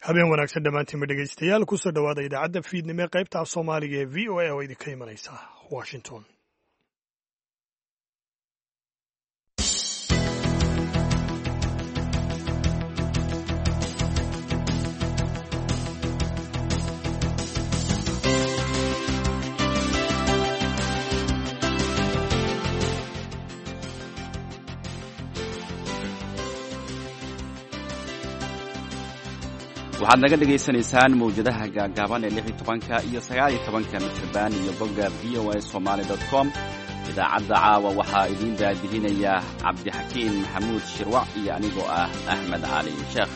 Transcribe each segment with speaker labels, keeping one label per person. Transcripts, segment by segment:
Speaker 1: habeen wanaagsan dhammaantiinba dhegaystayaal kusoo dhowaada idaacadda fiidnimo ee qaybta af soomaaliga ee v o a oo idinka imanaysa washington.
Speaker 2: waxaad naga dhegaysanaysaan mawjadaha gaagaaban ee 16 iyo 19 mitirban iyo bogga voasomali.com. idaacadda caawa waxaa idiin daadihinaya cabdixakiin maxamuud shirwac iyo anigoo ah axmed cali sheekh.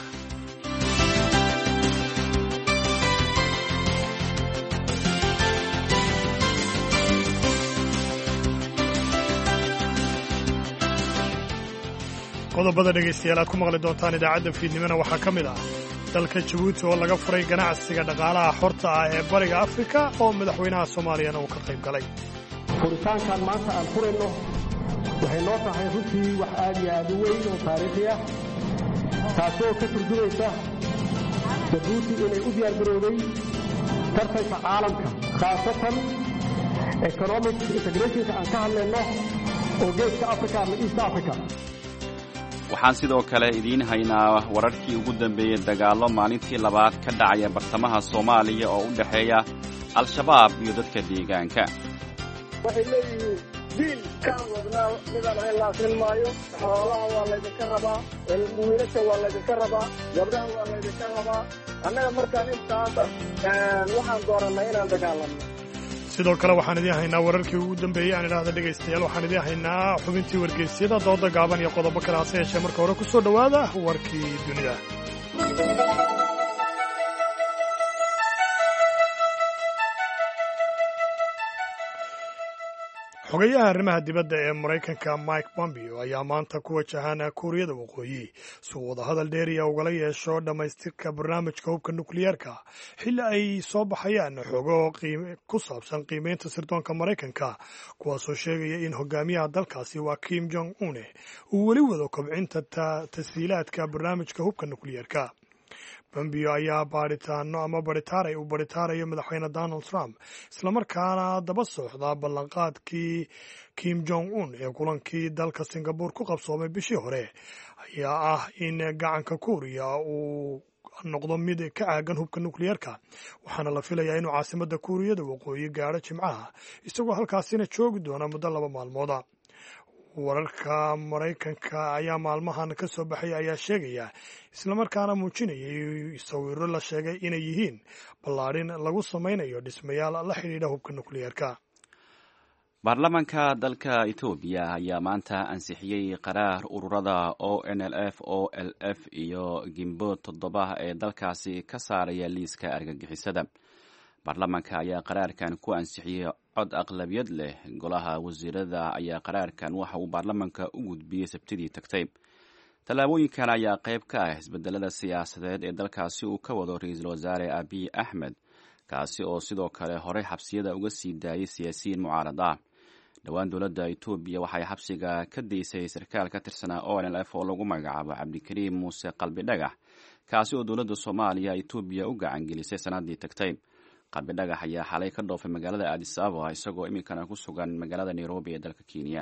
Speaker 1: qodobada dhegaystayaal aad ku maqli doontaan idaacadda fiidnimona waxaa ka mid ah dalka jabuuti oo laga furay ganacsiga dhaqaalaha xorta ah ee bariga afrika oo madaxweynaha soomaaliyana uu ka qayb galay.
Speaker 3: furitaankan maanta aan furayno waxay noo tahay runtii wax aad iyo aad u weyn oo taariikhi ah taasoo ka turjumaysa jabuuti inay u diyaargarowday tartanka caalamka khaasatan economic integrationka aan ka hadlayno oo geeska africa ama east africa.
Speaker 2: waxaan sidoo kale idiin haynaa wararkii ugu dambeeyey dagaallo maalintii labaad ka dhacaya bartamaha soomaaliya oo u dhexeeya al-shabaab iyo dadka deegaanka.
Speaker 4: waxay leeyihiin diil kaan wadnaa midaan ahayn la akrin maayo. xoolaha waa laydinka rabaa, wiilasha waa laydinka rabaa, gabdhaha waa laydinka rabaa. annaga markaan intaas waxaan doorannay inaan dagaalanno.
Speaker 1: sidoo kale waxaan idiin haynaa wararkii ugu dambeeyey aan idhaahda dhegaystayaal waxaan idiin haynaa xubintii wargeysyada dooda gaaban iyo qodobo kale hase yeeshee marka hore ku soo dhowaada warkii dunida. xogayaha arrimaha dibadda ee maraykanka mike pompeo ayaa maanta ku wajahaan kuuriyada waqooyi si uu wadahadal dheeriya ugala yeesho dhammaystirka barnaamijka hubka nukliyeerka xilli ay soo baxayaan xogo ku saabsan qiimeynta sirdoonka maraykanka kuwaasoo sheegaya in hogaamiyaha dalkaasi waa kim jong une uu weli wado kobcinta tashiilaadka barnaamijka hubka nukliyeerka. pompeo ayaa baritaaray uu baritaarayo madaxweyne donald trump islamarkaana daba socda ballanqaadkii kim jong un ee kulankii dalka singabore ku qabsoomay bishii hore ayaa ah in gacanka kuuriya uu noqdo mid ka caagan hubka nukliyeerka waxaana la filayaa inuu caasimadda kuuriyada waqooyi gaadho jimcaha isagoo halkaasina joogi doona muddo 2 maalmooda. wararka maraykanka ayaa maalmahan ka soo baxay ayaa sheegaya islamarkaana muujinayay sawiro la sheegay inay yihiin ballaadhin lagu samaynayo dhismayaal la xidhiidha hubka nukliyeerka.
Speaker 2: baarlamaanka dalka etoobiya ayaa maanta ansixiyey qaraar ururada ONLF, OLF iyo Gimbo 7 ee dalkaasi ka saaraya liiska argagixisada. baarlamaanka ayaa qaraarkan ku ansixiyey cod aqlabiyad leh. golaha wasiirada ayaa qaraarkan waxa uu baarlamaanka u gudbiyey sabtidii tagtay. tallaabooyinkan ayaa qayb ka ah isbedelada siyaasadeed ee dalkaasi uu ka wado ra-iisul wasaare abiy axmed kaasi oo sidoo kale horey xabsiyada uga sii daayay siyaasiyiin mucaarad ah. dhowaan dowladda etoobiya waxay xabsiga ka daysay sarkaal ka tirsanaa ONLF oo lagu magacaabo cabdikariim muuse qalbi dhagax kaasi oo dowladda soomaaliya etoobiya u gacan gelisay sanadii tagtay. qalbi dhagax ayaa xalay ka dhoofay magaalada addis ababa isagoo iminkana ku sugan magaalada nairobi ee dalka kenya.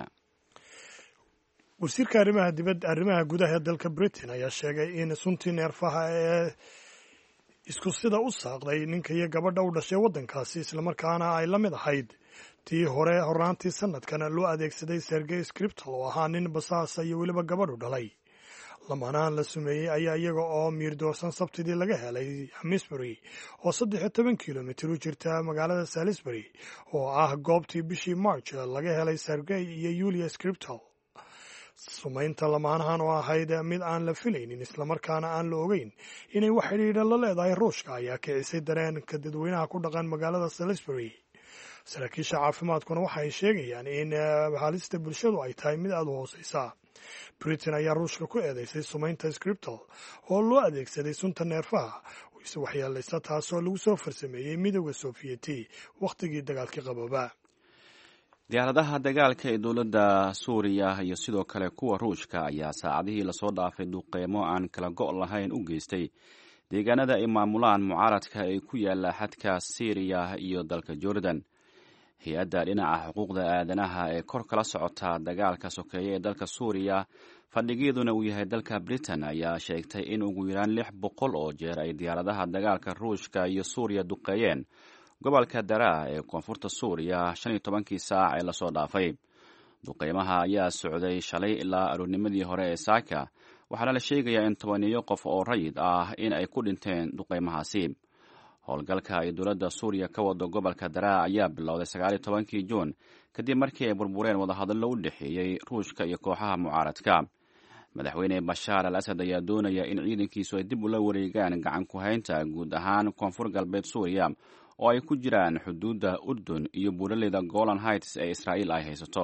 Speaker 1: wasiirka arrimaha gudaha ee dalka britain ayaa sheegay in suntii neerfaha ee isku sida u saaqday ninka iyo gabadha u dhashay waddankaasi islamarkaana ay la mid ahayd tii hore hornaantii sanadkan loo adeegsaday sergey scriptal oo ahaa nin basaasa iyo weliba gabadhu dhalay. lamaanahan la sumeeyey ayaa iyaga oo miirdoorsan sabtidii laga helay hamisbury oo 13 kilomitir u jirta magaalada salisbury oo ah goobtii bishii march laga helay sergey iyo yulia scriptal. sumaynta lamaanahan oo ahayd mid aan la filaynin islamarkaana aan la ogeyn inay wax xidhiidha la leedahay ruushka ayaa kicisay dareenka dadweynaha ku dhaqan magaalada salisbury. saraakiisha caafimaadkuna waxa ay sheegayaan in halista bulshadu ay tahay mid aada u hooseysa. britain ayaa ruushka ku eedeysay sumaynta scriptal oo loo adeegsaday sunta neerfaha ise waxyeelaysa taasoo lagu soo farsameeyey midooda sofiyeeti wakhtigii dagaalkii qabooba.
Speaker 2: diyaaradaha dagaalka ee dowladda suuriya iyo sidoo kale kuwa ruushka ayaa saacadihii lasoo dhaafay duqeymo aan kala go' lahayn u geystay deegaanada ay maamulaan mucaaradka ee ku yaala xadka Syria iyo dalka Jordan. hay-adda dhinaca xuquuqda aadanaha ee kor kala socota dagaalka sokeeye ee dalka Suuriya fadhigeeduna uu yahay dalka Britain ayaa sheegtay in ugu yaraan 600 oo jeer ay diyaaradaha dagaalka Ruushka iyo Suuriya duqeeyeen gobolka Daraa ee koonfurta Suuriya 15 saac ee lasoo dhaafay. duqeymaha ayaa socday shalay ilaa aroornimadii hore ee saaka, waxaana la sheegayaa in 10 qof oo rayid ah in ay ku dhinteen duqeymahaasi. howlgalka ay dowladda Suuriya ka wado gobolka Daraa ayaa bilowday 19 Juun kadib markii ay burbureen wadahadallo u dhexeeyey Ruushka iyo kooxaha mucaaradka. madaxweyne Bashaar al-Asad ayaa doonaya in ciidankiisu ay dib ula wareegaan gacan ku haynta guud ahaan koonfur galbeed Suuriya oo ay ku jiraan xuduudda Urdun iyo buuraleyda Golan Heights ee Israa'iil ay haysato.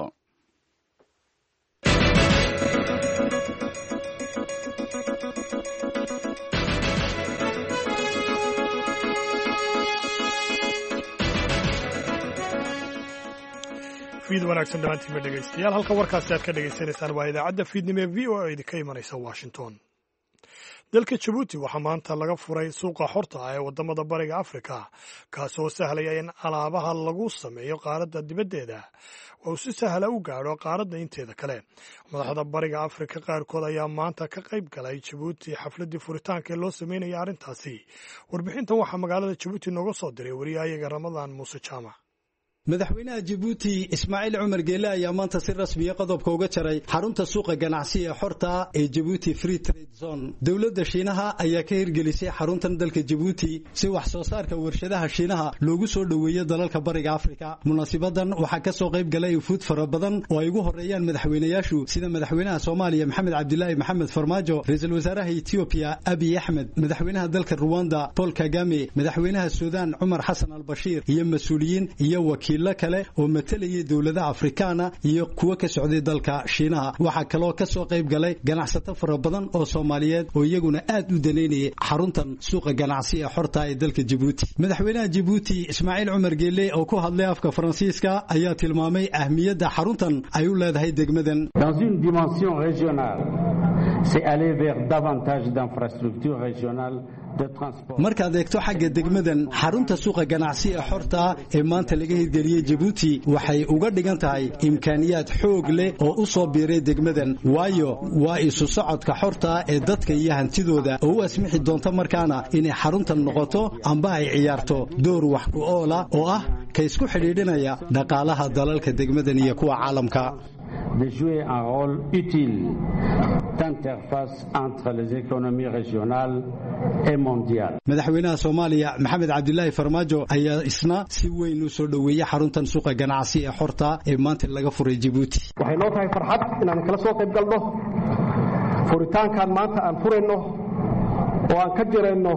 Speaker 1: fiid wanaagsan dhammaantiinba dhegaystayaal, halka warkaasi aad ka dhagaysanaysaan waa idaacadda fiidnimo ee v o a idinka imanaysa Washington. dalka Jabuuti waxaa maanta laga furay suuqa xorta ah ee wadamada bariga Afrika, kaasoo sahlaya in alaabaha lagu sameeyo qaaradda dibaddeeda oo si sahla u gaadho qaaradda inteeda kale. madaxda bariga Afrika qaarkood ayaa maanta ka qayb galay Jabuuti xafladii furitaanka ee loo sameynaya arrintaasi. warbixintan waxaa magaalada Jabuuti nooga soo diray wariyahayaga Ramadaan Muuse Jaamac.
Speaker 5: madaxweynaha Jabuuti Ismaaciil Cumar Geele ayaa maanta si rasmi ah qodobka uga jaray xarunta suuqa ganacsi ee xorta ee Jabuuti Free Trade Zone. dawladda Shiinaha ayaa ka hirgelisay xaruntan dalka Jabuuti si wax soo saarka warshadaha Shiinaha loogu soo dhaweeyo dalalka bariga Afrika. munaasabaddan waxaa ka soo qayb galay fuud fara badan oo ay ugu horeeyaan madaxweynayaashu sida madaxweynaha Soomaaliya Maxamed Cabdilaahi Maxamed Farmaajo, ra'iisul wasaaraha Ethiopia Abiy Ahmed, madaxweynaha dalka Rwanda Paul Kagame, madaxweynaha Suudaan Umar Hassan al-Bashir iyo mas'uuliyiin iyo wakiilo kale oo matalayay dawladaha Afrikaana iyo kuwa ka socday dalka Shiinaha. waxaa kaloo ka soo qayb galay ganacsato fara badan oo Soomaaliyeed oo iyaguna aad u daneynayay xaruntan suuqa ganacsi ee xorta ee dalka Jabuuti. madaxweynaha Jabuuti Ismaaciil Cumar Geele oo ku hadlay afka Faransiiska ayaa tilmaamay ahmiyadda xaruntan ay u leedahay degmadan.
Speaker 6: Dans une dimension régionale, c'est aller vers davantage d'infrastructures régionales.
Speaker 5: markaad eegto xagga degmadan xarunta suuqa ganacsi ee xorta ee maanta laga hirgeliyay Jabuuti waxay uga dhigan tahay imkaaniyaad xoog leh oo u soo biiray degmadan, waayo waa isu socodka xorta ee dadka iyo hantidooda oo u asmixi doonta markaana inay xaruntan noqoto amba ay ciyaarto door wax ku ool ah oo ah ka isku xidhiidhinaya dhaqaalaha dalalka degmadan iyo kuwa caalamka.
Speaker 6: de jouer un rôle utile d'interface entre les économies régionales et mondiales.
Speaker 5: madaxweynaha Soomaaliya Maxamed Cabdilaahi Farmaajo ayaa isna si weyn u soo dhaweeyay xaruntan suuqa ganacsi ee xorta ee maanta laga furay Jabuuti.
Speaker 3: waxay noo tahay farxad inaan kala soo qayb galno furitaankan maanta aan furayno oo aan ka jirayno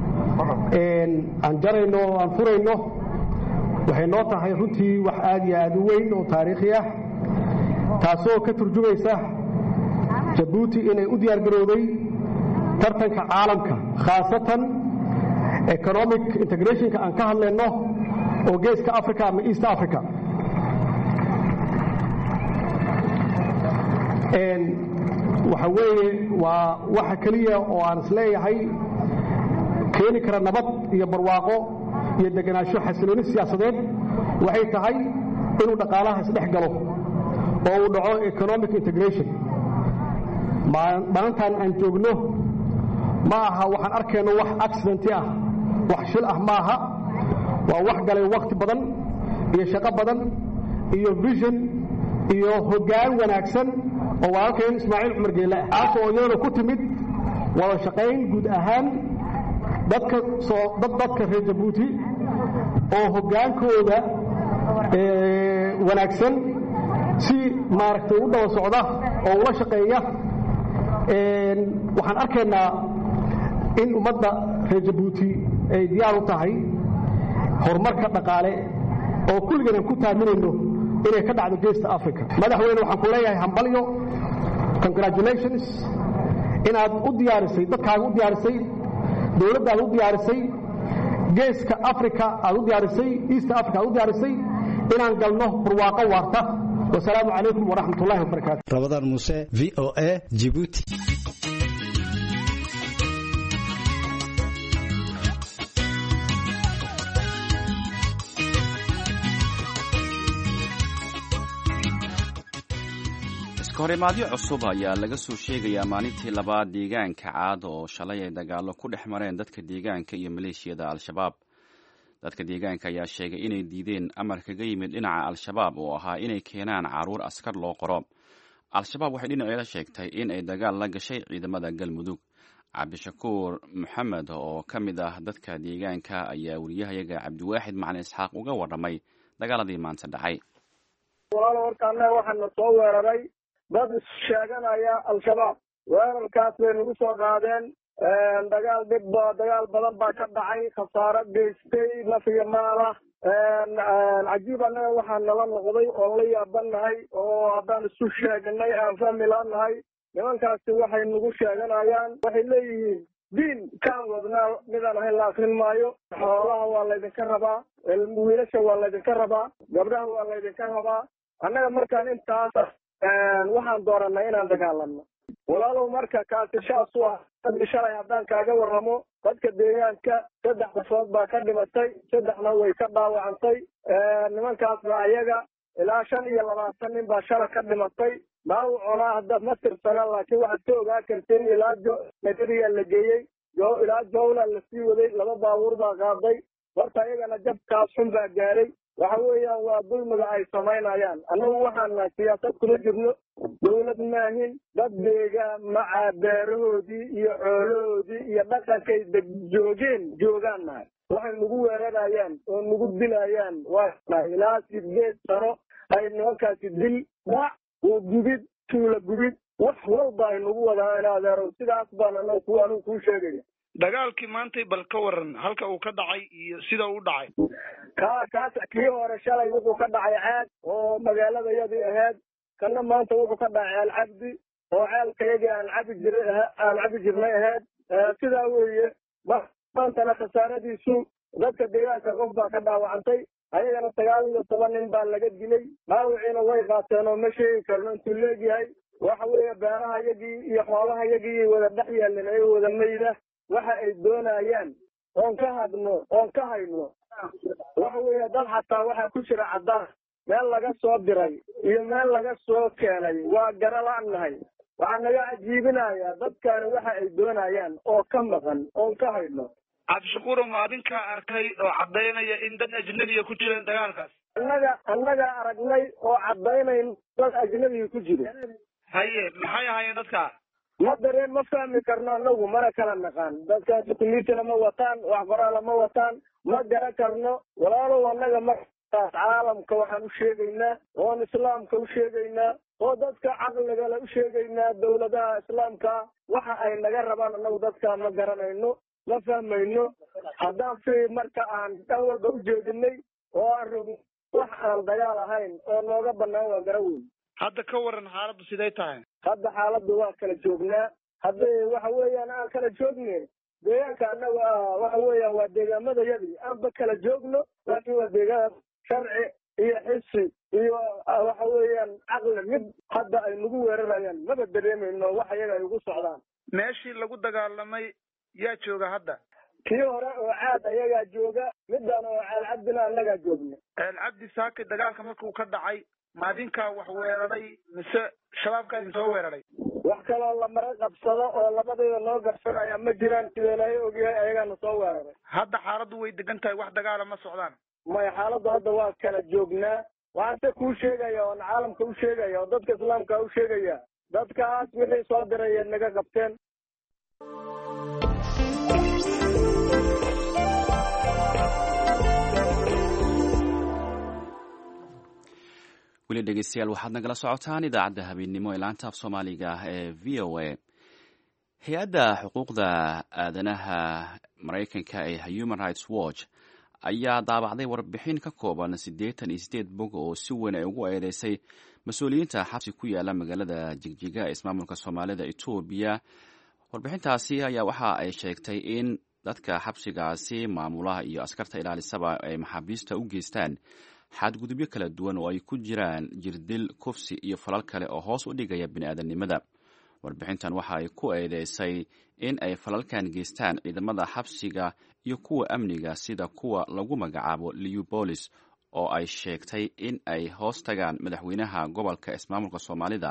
Speaker 3: aan furayno. waxay noo tahay runtii wax aad iyo aad u weyn oo taariikhi ah, taasoo ka turjumaysa Jabuuti inay u diyaar garowday tartanka caalamka, khaasatan economic integrationka aan ka hadlayno oo geeska Africa ama East Africa. waxa weeye waa waxa kaliya oo aan isleeyahay keeni kara nabad iyo barwaaqo iyo deganaansho xasilooni siyaasadeed waxay tahay inuu dhaqaalaha isdhex galo oo uu dhaco economic integration. maalintan aan joogno ma aha waxaan arkayno wax accidenti ah, wax shil ah maaha, waa wax galay waqti badan iyo shaqo badan iyo vision iyo hoggaan wanaagsan oo walaalkeen Ismaaciil Cumar Geele ah, taasoo iyadana ku timid wada shaqayn guud ahaan dadka reer Jabuuti oo hoggaankooda wanaagsan si maaragtay u daba socda oo ula shaqeeya. waxaan arkaynaa in ummadda reer Jabuuti ay diyaar u tahay horumarka dhaqaale oo kulligan ku taaminayno inay ka dhacdo geesta Africa. madaxweyne waxaan ku leeyahay hambalyo, congratulations inaad u diyaarisay dadkaaga u diyaarisay dawladdaada u diyaarisay geeska Africa aad u diyaarisay East Africa aad u diyaarisay inaan galno barwaaqo waarta. wasalaamu calaykum waraxmatullaahi wabarakaatu.
Speaker 5: Ramadaan Muuse, VOA, Djibouti.
Speaker 2: iskahorimaadyo cusub ayaa laga soo sheegayaa maalintii labaad deegaanka caad oo shalay ay dagaallo ku dhex mareen dadka deegaanka iyo maleeshiyada al-shabaab. dadka deegaanka ayaa sheegay inay diideen amar kaga yimid dhinaca al-shabaab oo ahaa inay keenaan caruur askar loo qoro. al-shabaab waxay dhinaceeda sheegtay in ay dagaal la gashay ciidamada galmudug. cabdishakuur maxamed oo ka mid ah dadka deegaanka ayaa wariyahayaga cabdiwaaxid macalin isxaaq uga warramay dagaaladii maanta dhacay.
Speaker 4: walaalo hortaana waxaana soo weeraray dad sheeganaya al-shabaab. weerarkaas bay nagu soo qaadeen. dagaal badan baa ka dhacay, khasaaro geystay naf iyo maal ah. cajiib annaga waxaa nala noqday oo la yaabanahay oo haddaan isu sheegnay aan fahmi laanahay. nimankaasi waxay nagu sheeganayaan, waxay leeyihiin diin kaan wadnaa midaan ahayn la akrin maayo. xoolaha waa laydinka rabaa, wiilasha waa laydinka rabaa, gabdhaha waa laydinka rabaa. annaga markaan intaas waxaan dooranay inaan dagaalano. walaalow marka kaasi shaas u ah shalay haddaan kaaga warramo, dadka deegaanka 3 qofood baa ka dhimatay, 3na way ka dhaawacantay. nimankaasna ayaga ilaa 25 nin baa shalay ka dhimatay. dhaawacona hadda ma tirsana, laakiin waxaad ka ogaa karteen ilaa nagariyaa la geeyey, ilaa jowla la sii waday, 2 baabuur baa qaaday. horta ayagana jabkaas xun baa gaaray. waxa weeyaan waa dulmiga ay samaynayaan. annagu waxaan siyaasad kula jirno, dawlad maahin. dad deegaan maca beerahoodii iyo xoolahoodii iyo dhaqankay joogaan nahay. waxay nagu weerarayaan oo nagu dilayaan waa ilaa 8 sano ay nimankaasi dil dhac oo gubid tuula gubid wax walba ay nagu wadaan adeero. sidaas baan anigu kuu sheegaya.
Speaker 7: dagaalkii maantay bal ka waran halka uu ka dhacay iyo sida uu dhacay.
Speaker 4: kaas kii hore shalay wuxuu ka dhacay caad oo magaaladayadii ahayd. kana maanta wuxuu ka dhacay alcabdi oo ceelkayagii aan cabi jirnay ahayd. sidaa weeye. maantana khasaaradiisu dadka deegaanka qof baa ka dhaawacantay. ayagana 19 nin baa laga dilay. dhaawiciina way qaateen oo ma sheegi karno intuu leegyahay. waxa weeye beerahayagii iyo xoolahayagii wada dhex yaalin ay wada mayda. waxa ay doonayaan oon ka hayno waxa weeye dad xataa waxaa ku jira caddaan meel laga soo diray iyo meel laga soo keenay waa garalaannahay. waxaa naga cajiibinayaa dadkaani waxa ay doonayaan oo ka maqan oon ka hayno.
Speaker 7: cabdishakuur ma adinkaa arkay oo caddaynaya in dad ajnabiya ku jireen dagaalkaas?
Speaker 4: annaga aragnay oo caddaynayn dad ajnabiya ku jiro.
Speaker 7: haye maxay ahaayeen dadkaa?
Speaker 4: ma fahmi karno anagu, mana kala naqaan. dadkaasi kuliitana ma wataan, wax qoraala ma wataan, ma garan karno. walaalow annaga markaas caalamka waxaan u sheegaynaa, oon islaamka u sheegaynaa, oo dadka caqligale u sheegaynaa, dawladaha islaamka waxa ay naga rabaan anagu dadkaa ma garanayno, ma fahmayno. haddaan marka aan dhan walba u jeedinay oo aan rogno wax aan dagaal ahayn oo nooga banaan waa gara weyn.
Speaker 7: hadda ka waran xaaladdu siday tahay?
Speaker 4: hadda xaaladdu waa kala joognaa. hadda waxa weeyaan aan kala joogne deegaanka annaga waxa weeyaan waa deegaamadayadii aanba kala joogno, laakiin waa deegaan sharci iyo xisi iyo waxa weeyaan caqli mid hadda ay nagu weerarayaan maba dareemayno wax iyaga ay ugu socdaan.
Speaker 7: meeshii lagu dagaalamay yaa jooga hadda?
Speaker 4: kii hore oo caad ayagaa jooga, midaan oo ceelcabdina annagaa joogna.
Speaker 7: ceelcabdi saaki dagaalka markuu ka dhacay maadinkaa wax weeraray mise shabaabkaa idin soo weeraray?
Speaker 4: wax kaloo la mara qabsado oo labadayda noo garsanaya ma jiraan. sida ilaahay ogyahay ayagaana soo weeraray.
Speaker 7: hadda xaaladdu way degan tahay, wax dagaala ma socdaan?
Speaker 4: maya, xaaladdu hadda waa kala joognaa. waxaan se kuu sheegaya oon caalamka u sheegaya oo dadka islaamka u sheegaya, dadkaas wixii soo diraya naga qabteen.
Speaker 2: weli dhegeystayaal waxaad nagala socotaan idaacadda habeennimo ee laanta af soomaaliga ee v o a. hay-adda xuquuqda aadanaha maraykanka ee human rights watch ayaa daabacday warbixin ka kooban 88 bog oo si weyn ay ugu eedeysay mas-uuliyiinta xabsi ku yaala magaalada jigjiga ee ismaamulka soomaalida etoobiya. warbixintaasi ayaa waxa ay sheegtay in dadka xabsigaasi maamulaha iyo askarta ilaalisaba ay maxaabiista u geystaan xadgudubyo kala duwan oo ay ku jiraan jirdil, kufsi iyo falal kale oo hoos u dhigaya bini'aadanimada. warbixintan waxa ay ku eedeysay in ay falalkan geystaan ciidamada xabsiga iyo kuwa amniga sida kuwa lagu magacaabo Leopolis oo ay sheegtay in ay hoos tagaan madaxweynaha gobolka ismaamulka soomaalida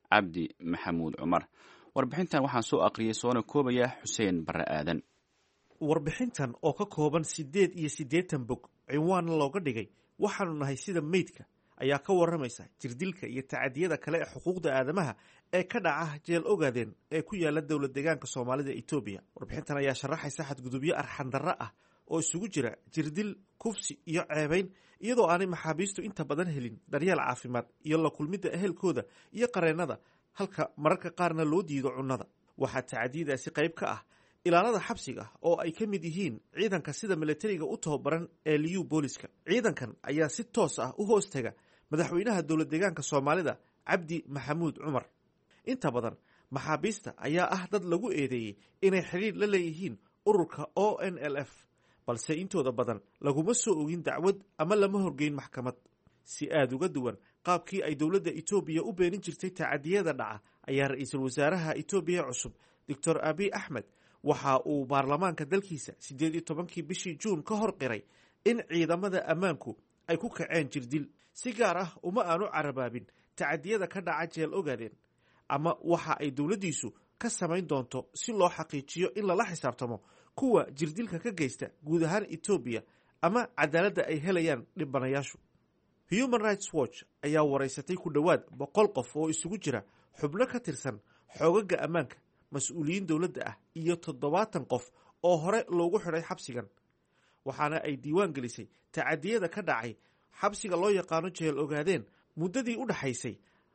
Speaker 2: cabdi maxamuud cumar. warbixintan waxaan soo aqriyay soona koobaya xuseen barre aadan.
Speaker 8: warbixintan oo ka kooban 8 bog cinwaanna looga dhigay waxaanu nahay sida meydka ayaa ka waramaysa jirdilka iyo tacadiyada kale ee xuquuqda aadamaha ee ka dhaca jeel ogaadeen ee ku yaala dowlad deegaanka soomaalida Itoobiya. warbixintan ayaa sharaxaysa xadgudubyo arxandarro ah oo isugu jira jirdil, kufsi iyo ceebayn, iyadoo aanay maxaabiistu inta badan helin daryeel caafimaad iyo la kulmidda ehelkooda iyo qareennada, halka mararka qaarna loo diido cunnada. waxaa tacadiyadaasi qayb ka ah ilaalada xabsiga oo ay ka mid yihiin ciidanka sida milatariga u tababaran ee liyu booliska. ciidankan ayaa si toos ah u hoos taga madaxweynaha dowlad deegaanka soomaalida cabdi maxamuud cumar. inta badan maxaabiista ayaa ah dad lagu eedeeyey inay xidhiir la leeyihiin ururka ONLF, balse intooda badan laguma soo ogin dacwad ama lama horgeyn maxkamad. si aada uga duwan qaabkii ay dowladda Itoobiya u beenin jirtay tacadiyada dhaca ayaa ra-iisul wasaaraha Itoobiya cusub Dr. Abiy Ahmed waxa uu baarlamaanka dalkiisa 18 bishii Juun ka hor qiray in ciidamada ammaanku ay ku kaceen jirdil. si gaar ah uma aanu carabaabin tacadiyada ka dhaca jeel ogaadeen ama waxa ay dowladdiisu ka samayn doonto si loo xaqiijiyo in lala xisaabtamo kuwa jirdilka ka geysta guud ahaan Itoobiya ama cadaaladda ay helayaan dhibanayaashu. Human Rights Watch ayaa waraysatay ku dhowaad 100 qof oo isugu jira xubno ka tirsan xoogagga ammaanka, mas-uuliyiin dowladda ah iyo 70 qof oo hore loogu xidhay xabsigan. waxaana ay diiwaan gelisay tacadiyada ka dhacay xabsiga loo yaqaano jeel ogaadeen muddadii u dhaxaysay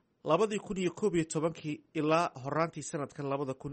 Speaker 8: 2011 ilaa horaantii sanadkan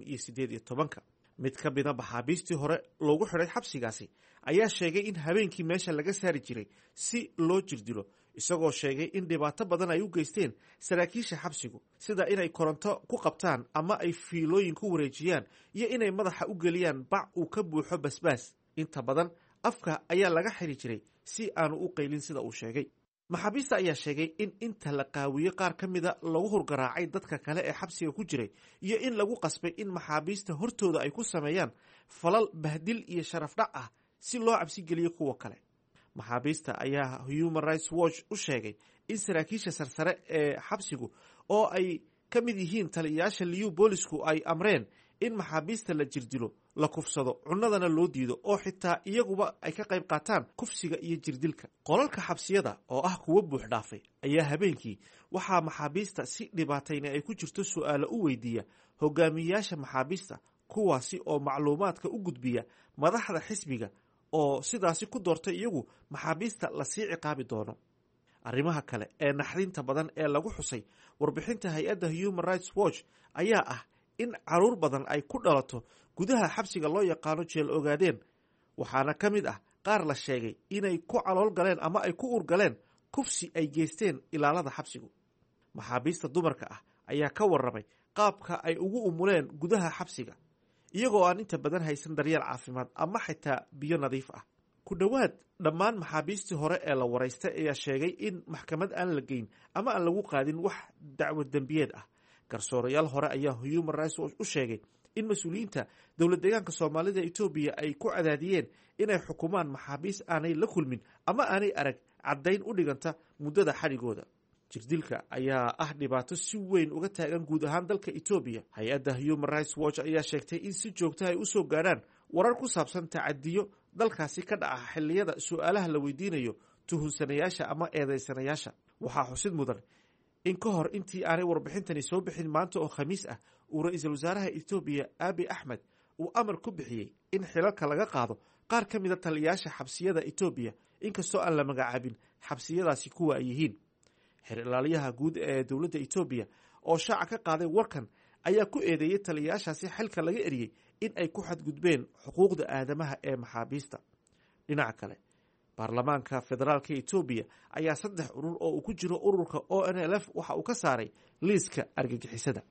Speaker 8: 2018. mid ka mida maxaabiistii hore loogu xidhay xabsigaasi ayaa sheegay in habeenkii meesha laga saari jiray si loo jirdilo, isagoo sheegay in dhibaato badan ay u geysteen saraakiisha xabsigu, sida inay koronto ku qabtaan ama ay fiilooyin ku wareejiyaan iyo inay madaxa u geliyaan bac uu ka buuxo basbaas. inta badan afka ayaa laga xiri jiray si aanu u qaylin sida uu sheegay. maxaabiista ayaa sheegay in inta la qaawiyo qaar ka mida lagu hurgaraacay dadka kale ee xabsiga ku jiray iyo in lagu qasbay in maxaabiista hortooda ay ku sameeyaan falal bahdil iyo sharaf dhac ah si loo cabsi geliyo kuwa kale. maxaabiista ayaa Human Rights Watch u sheegay in saraakiisha sarsare ee xabsigu oo ay ka mid yihiin taliyayaasha liyu boolisku ay amreen in maxaabiista la jirdilo, la kufsado, cunnadana loo diido oo xitaa iyaguba ay ka qayb qaataan kufsiga iyo jirdilka. qolalka xabsiyada oo ah kuwo buux dhaafay ayaa habeenkii waxaa maxaabiista si dhibaatayna ay ku jirto su'aalo u weydiiya hogaamiyayaasha maxaabiista, kuwaasi oo macluumaadka u gudbiya madaxda xisbiga oo sidaasi ku doortay iyagu maxaabiista lasii ciqaabi doono. arrimaha kale ee naxdinta badan ee lagu xusay warbixinta hay-adda Human Rights Watch ayaa ah in caruur badan ay ku dhalato gudaha xabsiga loo yaqaano jeel ogaadeen, waxaana ka mid ah qaar la sheegay inay ku calool galeen ama ay ku urgaleen kufsi ay geysteen ilaalada xabsigu. maxaabiista dumarka ah ayaa ka warramay qaabka ay ugu umuleen gudaha xabsiga, iyagoo aan inta badan haysan daryeel caafimaad ama xitaa biyo nadiif ah. ku dhowaad dhammaan maxaabiistii hore ee la waraystay ayaa sheegay in maxkamad aan la geyn ama aan lagu qaadin wax dacwad dembiyeed ah. garsoorayaal hore ayaa Human Rights Watch u sheegay in mas-uuliyiinta dowlad deegaanka soomaalida Itoobiya ay ku cadaadiyeen inay xukumaan maxaabiis aanay la kulmin ama aanay arag caddayn u dhiganta muddada xadhigooda. jirdilka ayaa ah dhibaato si weyn uga taagan guud ahaan dalka Itoobiya. hay-adda Human Rights Watch ayaa sheegtay in si joogto ay u soo gaaraan warar ku saabsan tacadiyo dalkaasi ka dhaca xilliyada su'aalaha la weydiinayo tuhunsanayaasha ama eedeysanayaasha. waxaa xusid mudan in ka hor intii aanay warbixintani soo bixin maanta oo khamiis ah uu ra-iisul wasaaraha Itoobiya Abiy Ahmed uu amar ku bixiyey in xilalka laga qaado qaar ka mida taliyayaasha xabsiyada Itoobiya, inkastoo aan la magacaabin xabsiyadaasi kuwa ay yihiin. xer ilaaliyaha guud ee dowladda Itoobiya oo shaaca ka qaaday warkan ayaa ku eedeeyay taliyayaashaasi xilka laga eriyey in ay ku xadgudbeen xuquuqda aadamaha ee maxaabiista. dhinaca kale, baarlamaanka federaalka Itoobiya ayaa 3 urur oo uu ku jiro ururka ONLF waxa uu ka saaray liiska argagixisada.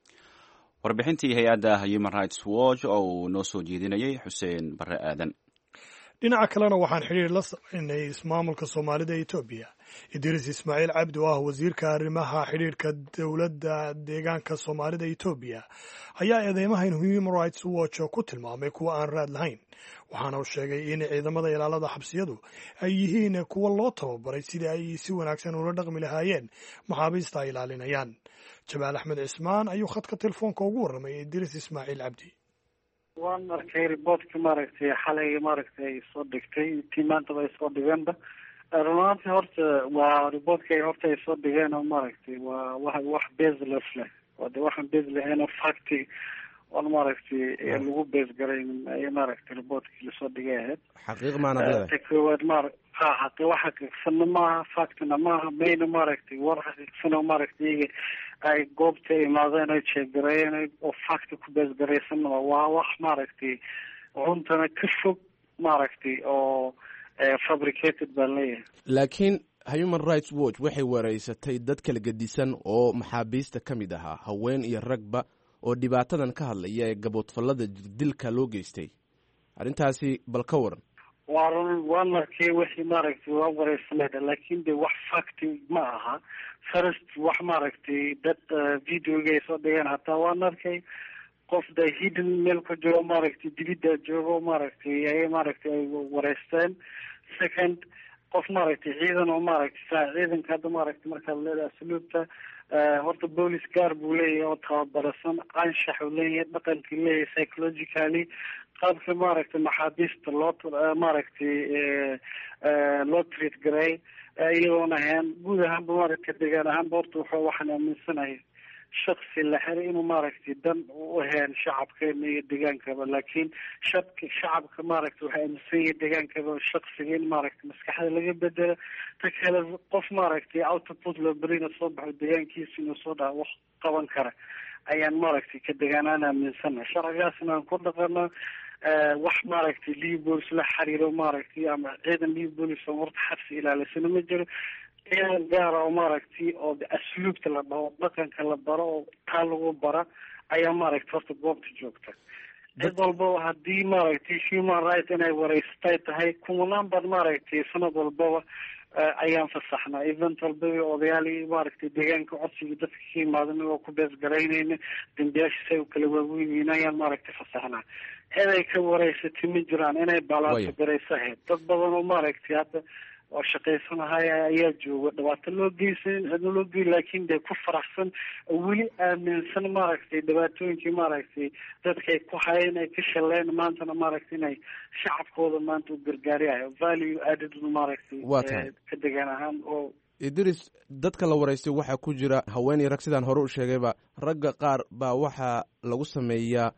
Speaker 2: warbixintii hay-adda Human Rights Watch oo uu noo soo jeedinayay xuseen barre aadan.
Speaker 1: dhinaca kalena waxaan xidhiir la samaynay ismaamulka soomaalida ee etoobiya. idriis ismaaciil cabdi oo ah wasiirka arrimaha xidhiirka dowladda deegaanka soomaalida etoobiya ayaa eedeymaha in Human Rights Watch ku tilmaamay kuwa aan raad lahayn, waxaana uu sheegay in ciidamada ilaalada xabsiyadu ay yihiin kuwa loo tababaray sidii ay si wanaagsan ula dhaqmi lahaayeen maxaabiista ay ilaalinayaan. Jabaal Axmed Cismaan ayuu khadka telefoonka ugu warramay idriis ismaaciil cabdi.
Speaker 9: waan arkay riboortka maaragtay xalay maaragtay ay soo dhigtay intii maantaba ay soo dhigeenba runaantii horta waa riboortka ay horta ay soo dhigeen oo maaragtay waa wax baseless leh waa de waxaan base lahayn oo facti oon maaragtay lagu base garayn ay maaragtay riboortkii lasoo dhigay ahayd
Speaker 10: xaqiiq maana leedahay
Speaker 9: koowaad xaqi wax xaqiiqsana maaha factina maaha mayna maaragtay war xaqiiqsan oo maaragtay ay goobta imaadeen ay sheegareen oo facti ku base garaysan waa wax maaragtay runtana ka fog maaragtay oo fabricated baan leeyahay.
Speaker 10: laakiin Human Rights Watch waxay wareysatay dad kala gedisan oo maxaabiista ka mid ahaa haween iyo ragba oo dhibaatadan ka hadlaya ee gaboodfallada dilka loo geystay. arrintaasi bal ka waran.
Speaker 9: waan markay wixii maaragtay waa wareysanayda laakiin de wax facti ma aha. first wax maaragtay dad videoga ay soo dhigeen hataa waan arkay qof da hidden meel ku joogo maaragtay dibidda joogo maaragtay ay maaragtay ay wareysteen. second qof maaragtay ciidan oo maaragtay saa ciidanka hadda maaragtay markaad leedahay asluubta horta boolis gaar buu leeyahay oo tababarasan anshax uu leeyahay dhaqankii leeyahay psychologically qaabka maaragtay maxaabiista loo maaragtay loo treat garay iyagoona ahayn guud ahaanba maaragtay degaan ahaanba horta wuxuu waxaan aaminsanahay shaksi la xiray inuu maaragtay dan u ahayn shacabkeena iyo degaankaba laakiin shacabka maaragtay waxay aaminsan yihiin degaankaba shaksiga in maaragtay maskaxda laga bedelo ta kale qof maaragtay output loo berina soo baxo degaankiisa inuu soo dhaha wax qaban kara ayaan maaragtay ka degaanaan aaminsanahay sharcigaasna aan ku dhaqano wax maaragtay libolis la xiriiro maaragtay ama ciidan libolis oo horta xabsi ilaalisana ma jiro. ciidan gaara oo maaragtay oo asluubta la dhaho dhaqanka la baro oo taa lagu bara ayaa maaragtay horta goobta joogta. cid walbaba haddii maaragtay human right inay wareysatay tahay kumanaan baad maaragtay sanad walbaba ayaan fasaxnaa event walbaba odayaali maaragtay deegaanka codsiga dadka ka yimaadana oo ku bees garaynayna dambiyaashiisa ay kala waaweyn ayaan maaragtay fasaxnaa. cid ay ka wareysatay ma jiraan inay balaato garaysahayd dad badan oo maaragtay hadda oo shaqaysanahay ayaa jooga dhibaato loo geysan cidna loo geey laakiin de ku faraxsan weli aaminsan maaragtay dhibaatooyinkii maaragtay dadkay ku hayeen ay ka shaleen maantana maaragtay inay shacabkooda maanta u gargaariyayo value added maaragtay ka degaan ahaan. oo
Speaker 10: idris dadka la wareystay waxaa ku jira haween iyo rag sidaan hore u sheegayba ragga qaar baa waxaa lagu sameeyaa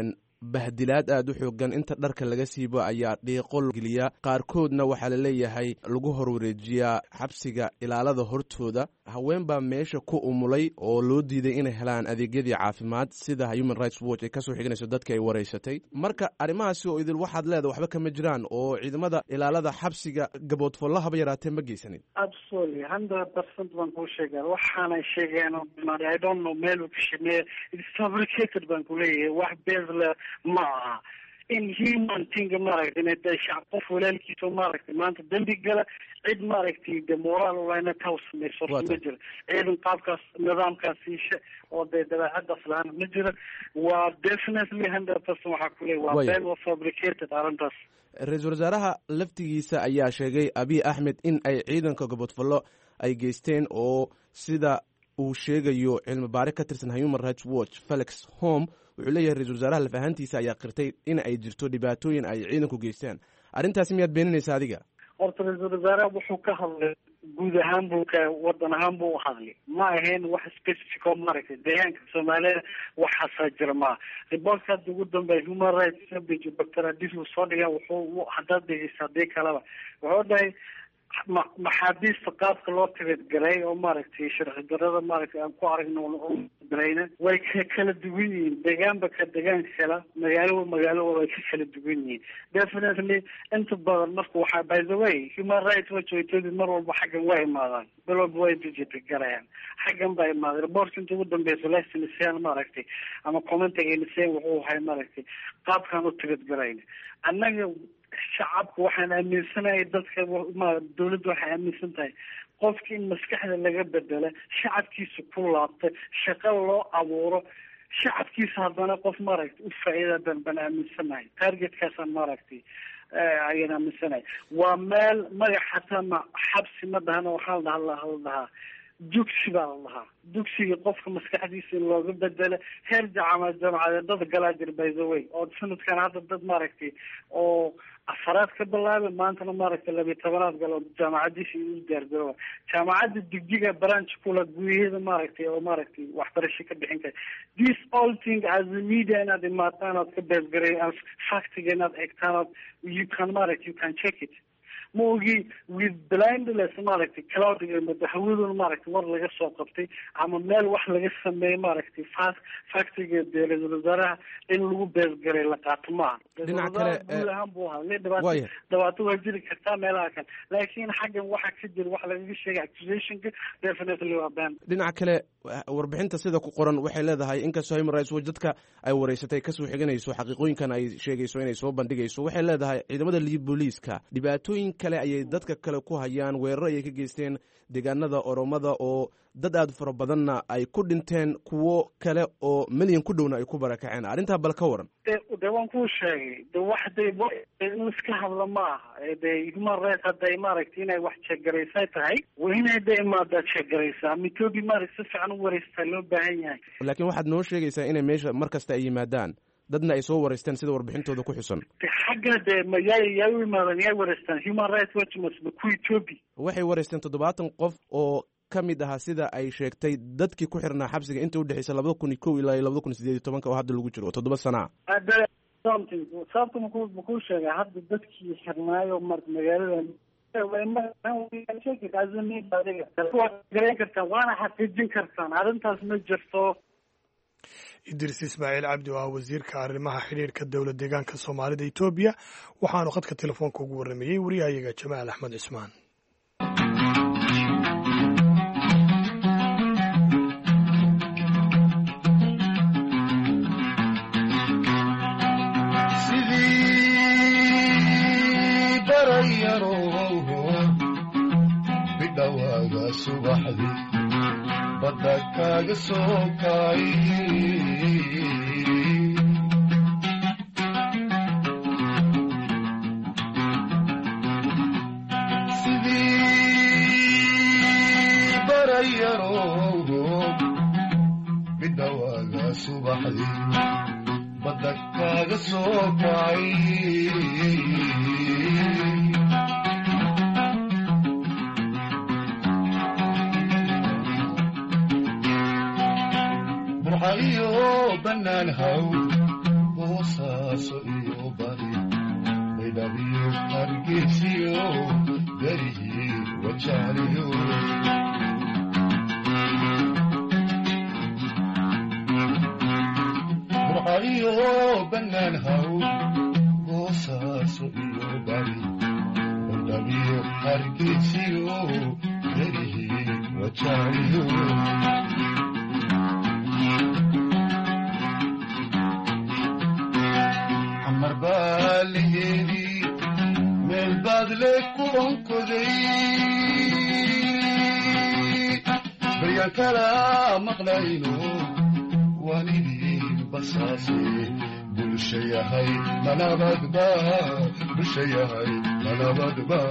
Speaker 10: bahdilaad aada u xoogan inta dharka laga siibo ayaa dhiiqo geliya qaarkoodna waxaa la leeyahay lagu horwareejiyaa xabsiga ilaalada hortooda. haween baa meesha ku umulay oo loo diiday inay helaan adeegyadii caafimaad sida Human Rights Watch ay kasoo xiganayso dadka ay wareysatay. marka arrimahaasi oo idil waxaad leedahay waxba kama jiraan oo ciidamada ilaalada xabsiga gaboodfallo haba yaraatee ma geysanin.
Speaker 9: absolutely 100% baan kuu sheegaa waxaanay sheegeen I don't know meel ka shaqeeya it's fabricated baan ku leeyahay wax base ma aha in human thing maaragtay inay shacab qof walaalkiisa maaragtay maanta dambi gala cid maaragtay de moral wayna tawsmayso ma jiro ciidan qaabkaas nidaamkaas oo de dabeecadaas lahaana ma jiro waa definitely 100% waxaa ku leeyahay waa fabricated arrintaas.
Speaker 10: ra-iisul wasaaraha laftigiisa ayaa sheegay Abiy Ahmed in ay ciidanka gaboodfallo ay geysteen oo sida uu sheegayo cilmi baare ka tirsan Human Rights Watch Felix Home wuxuu leeyahay ra-iisul wasaaraha laf ahaantiisa ayaa qirtay in ay jirto dhibaatooyin ay ciidanku geystaan. arrintaasi miyaad beeninaysa adiga?
Speaker 9: horta ra-iisul wasaaraha wuxuu ka hadlay guud ahaan buu ka wadan ahaan buu hadlay ma ahayn wax specific oo maaragtay deegaanka Soomaaliya waxaasaa jira ma riboortka hadda ugu dambeeya Human Rights Watch Dr. Adis soo dhigay wuxuu hadda dhigaysa hadii kalaba wuxuu dhahay maxaabiista qaabka loo tabadgalay oo maaragtay sharci darrada maaragtay aan ku aragno darayna way kala duwan yihiin deegaanba ka deegaan kala magaalo way kala duwan yihiin definitely inta badan marka waxaa by the way Human Rights Watch mar walba xaggan way imaadaan bilowba way dijitalgarayaan xaggan bay imaadaan reportka inta ugu dambeeyay lesson maaragtay ama commentiga inay wuxuu hay maaragtay qaabkan u tabadgalayna annaga shacabka waxaan aaminsanahay dadka dawladda waxay aaminsan tahay qofki in maskaxda laga bedelo shacabkiisa ku laabtay shaqo loo abuuro shacabkiisa haddana qof maaragtay u faa'iida baan aaminsanahay targetkaasaan maaragtay ayaan aaminsanahay waa meel magac xataa ma xabsi ma dhahana waxaa la dhahaa dugsi baa la dhahaa dugsiga qofka maskaxdiisa in looga bedelo heer jaamacadeed dad galaa jir by the way oo sanadkan hadda dad maaragtay oo afaraad ka bilaabay maantana maaragtay 12aad galo jaamacadiisa u diyaargarooba jaamacadda digdiga branch kula gudaheeda maaragtay oo maaragtay waxbarasho ka bixin kara this all thing as the media inaad imaataan ood ka beesgaray factiga inaad egtaan you can check it moogi with blindness maaragtay cloudiga madaxweynuhu maaragtay war laga soo qabtay ama meel wax laga sameeyay maaragtay factiga dawladda wasaaraha in lagu beesgaray la qaato maaha
Speaker 10: dhinaca kale
Speaker 9: dhibaato waa jiri kartaa meelaha kale laakiin xaggan waxa ka jira wax laga sheegay accusationka definitely waa baan
Speaker 10: dhinaca kale warbixinta sida ku qoran waxay leedahay inkastoo Human Rights Watch dadka ay wareysatay kasoo xiganayso xaqiiqooyinkan ay sheegayso inay soo bandhigayso waxay leedahay ciidamada booliiska dhibaatooyin kale ayay dadka kale ku hayaan weerar ay ka geysteen deegaanada Oromada oo dad aad fara badanna ay ku dhinteen kuwo kale oo milyan ku dhowna ay ku barakaceen arrinta bal ka waran
Speaker 9: waan ku sheegay waxday iska hadla maaha Human Rights haday maaragtay inay wax jeegaraysay tahay waa inay maada jeegaraysaa mitoobi maaragtay si fiican u wareystaa loo baahan yahay
Speaker 10: laakiin waxaad noo sheegaysaa inay meesha markasta ay yimaadaan dadna ay soo wareysteen sida warbixintooda ku xusan
Speaker 9: xagga yaa u imaadan yaa wareystaan Human Rights Watch ku Ethiopia
Speaker 10: waxay wareysteen 70 qof oo ka mid aha sida ay sheegtay dadkii ku xirnaa xabsiga inta u dhaxaysa 2001 ilaa 2018 oo hadda lagu jiro 7 sano
Speaker 9: sababta ku sheegay hadda dadkii xirnaayo magaalada waana xaqiijin kartaan arrintaas ma jirto
Speaker 1: idris ismaaciil cabdi oo ah wasiirka arrimaha xiriirka dowlad deegaanka soomaalida Itoobiya waxaanu khadka telefoonka ugu waramayay wariyahayaga Jamaal Axmed Cismaan
Speaker 11: subaxdii badda kaaga soo kacay sidii barayaroo bidhawaaga subaxdii badda kaaga soo kacay iyo banaan haw boosaaso iyo bari baydhabo hargeysiyo garihii wajaaliyo iyo banaan haw boosaaso iyo bari baydhabo hargeysiyo garihii wajaaliyo marbalihedi meel baad le kubankoday baryaan kala maqlayno waanidii basaase bulsha yahay manabadba bulsha yahay manabadba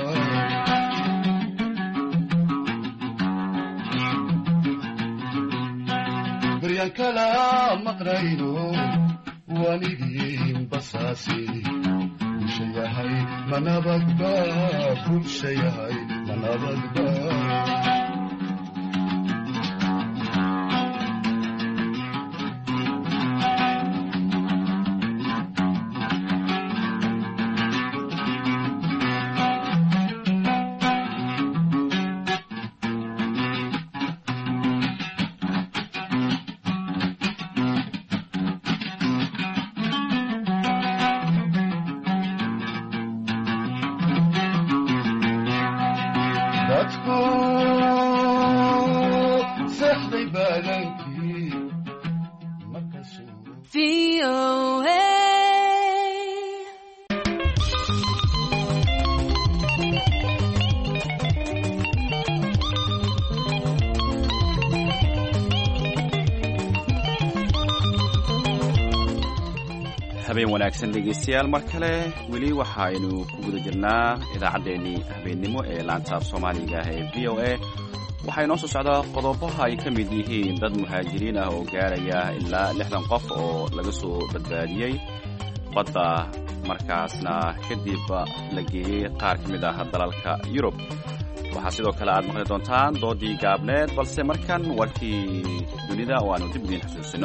Speaker 11: baryaan kala maqlayno waanidii basaase bulsha yahay manabadba bulsha yahay manabadba
Speaker 2: habeen wanaagsan dhegeystayaal mar kale weli waxaynu ku guda jirnaa idaacaddeenii habeennimo ee laantaaf soomaaliga ee v o a waxaa inoo soo socdaa qodobaha ay ka mid yihiin dad muhaajiriin ah oo gaaraya ilaa 60 qof oo laga soo badbaadiyey badda markaasna kadib la geeyey qaar ka mid ah dalalka yurub waxaa sidoo kale aad maqli doontaan doodii gaabneed balse markan warkii dunida oo aanu dib idiin xusuusino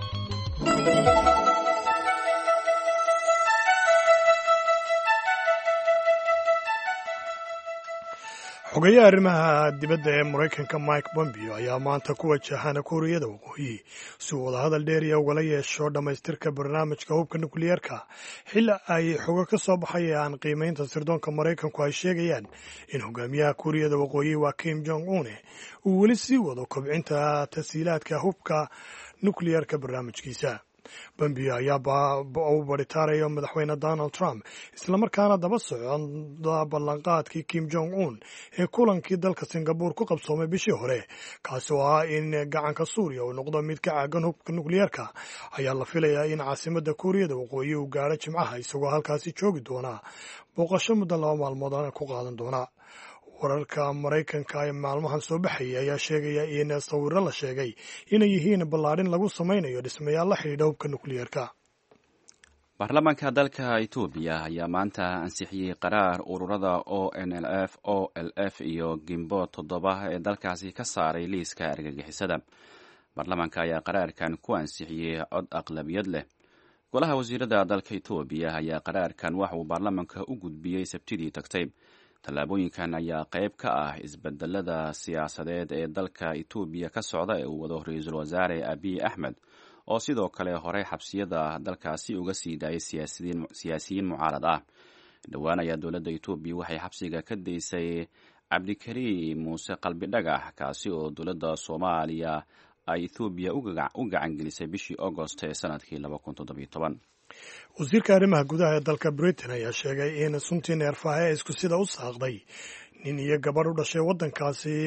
Speaker 1: xogayaha arrimaha dibadda ee maraykanka Mike Pompeo ayaa maanta ku wajahana Kuuriyada Waqooyi si uu wadahadal dheeriya ugala yeesho dhammaystirka barnaamijka hubka nukliyeerka xilli ay xogo ka soo baxayaan qiimaynta sirdoonka Maraykanku ay sheegayaan in hogaamiyaha Kuuriyada Waqooyi waa Kim Jong-un uu weli sii wado kobcinta tashiilaadka hubka nukliyeerka barnaamijkiisa. Pompeo ayaa u baritaarayo madaxweyne Donald Trump islamarkaana daba socda ballanqaadkii Kim Jong-un ee kulankii dalka Singapore ku qabsoomay bishii hore kaasi oo ah in gacanka Suuriya uu noqdo mid ka caagan hubka nukliyeerka ayaa la filayaa in caasimadda Kuuriyada Waqooyi uu gaaro Jimcaha isagoo halkaasi joogi doona booqasho muddo 2 maalmood ku qaadan doona. wararka Maraykanka ee maalmahan soo baxayay ayaa sheegaya in sawirro la sheegay inay yihiin ballaadhin lagu samaynayo dhismayaal la xidhiidha hubka nukliyeerka.
Speaker 2: baarlamaanka dalka Itoobiya ayaa maanta ansixiyey qaraar ururada ONLF, OLF iyo Gimbo 7 ee dalkaasi ka saaray liiska argagixisada. baarlamaanka ayaa qaraarkan ku ansixiyey cod aqlabiyad leh. golaha wasiirada dalka Itoobiya ayaa qaraarkan waxa uu baarlamaanka u gudbiyey Sabtidii tagtay. tallaabooyinkan ayaa qayb ka ah isbedelada siyaasadeed ee dalka Itoobiya ka socda ee uu wado ra'iisul wasaare Abiy Ahmed oo sidoo kale horey xabsiyada dalkaasi uga sii daayay siyaasiyiin mucaarad ah. dhowaan ayaa dowladda Itoobiya waxay xabsiga ka daysay Cabdikariim Muuse Qalbi Dhagax kaasi oo dowladda Soomaaliya ay Itoobiya u gacan gelisay bishii August ee sanadkii 2017.
Speaker 1: wasiirka arrimaha gudaha ee dalka Britain ayaa sheegay in suntii neerfaha ee isku sida u saaqday nin iyo gabadh u dhashay waddankaasi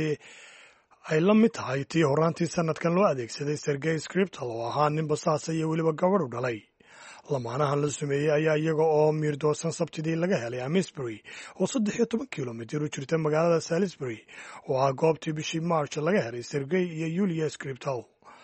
Speaker 1: ay la mid tahay tii horaantii sanadkan loo adeegsaday Sergey Skripal oo ahaa nin basaasa iyo weliba gabadh u dhalay. lamaanahan la sameeyey ayaa iyaga oo miirdoosan Sabtidii laga helay Amesbury oo 13 kilomitir u jirta magaalada Salisbury oo ah goobtii bishii March laga helay Sergey iyo Yulia Skripal.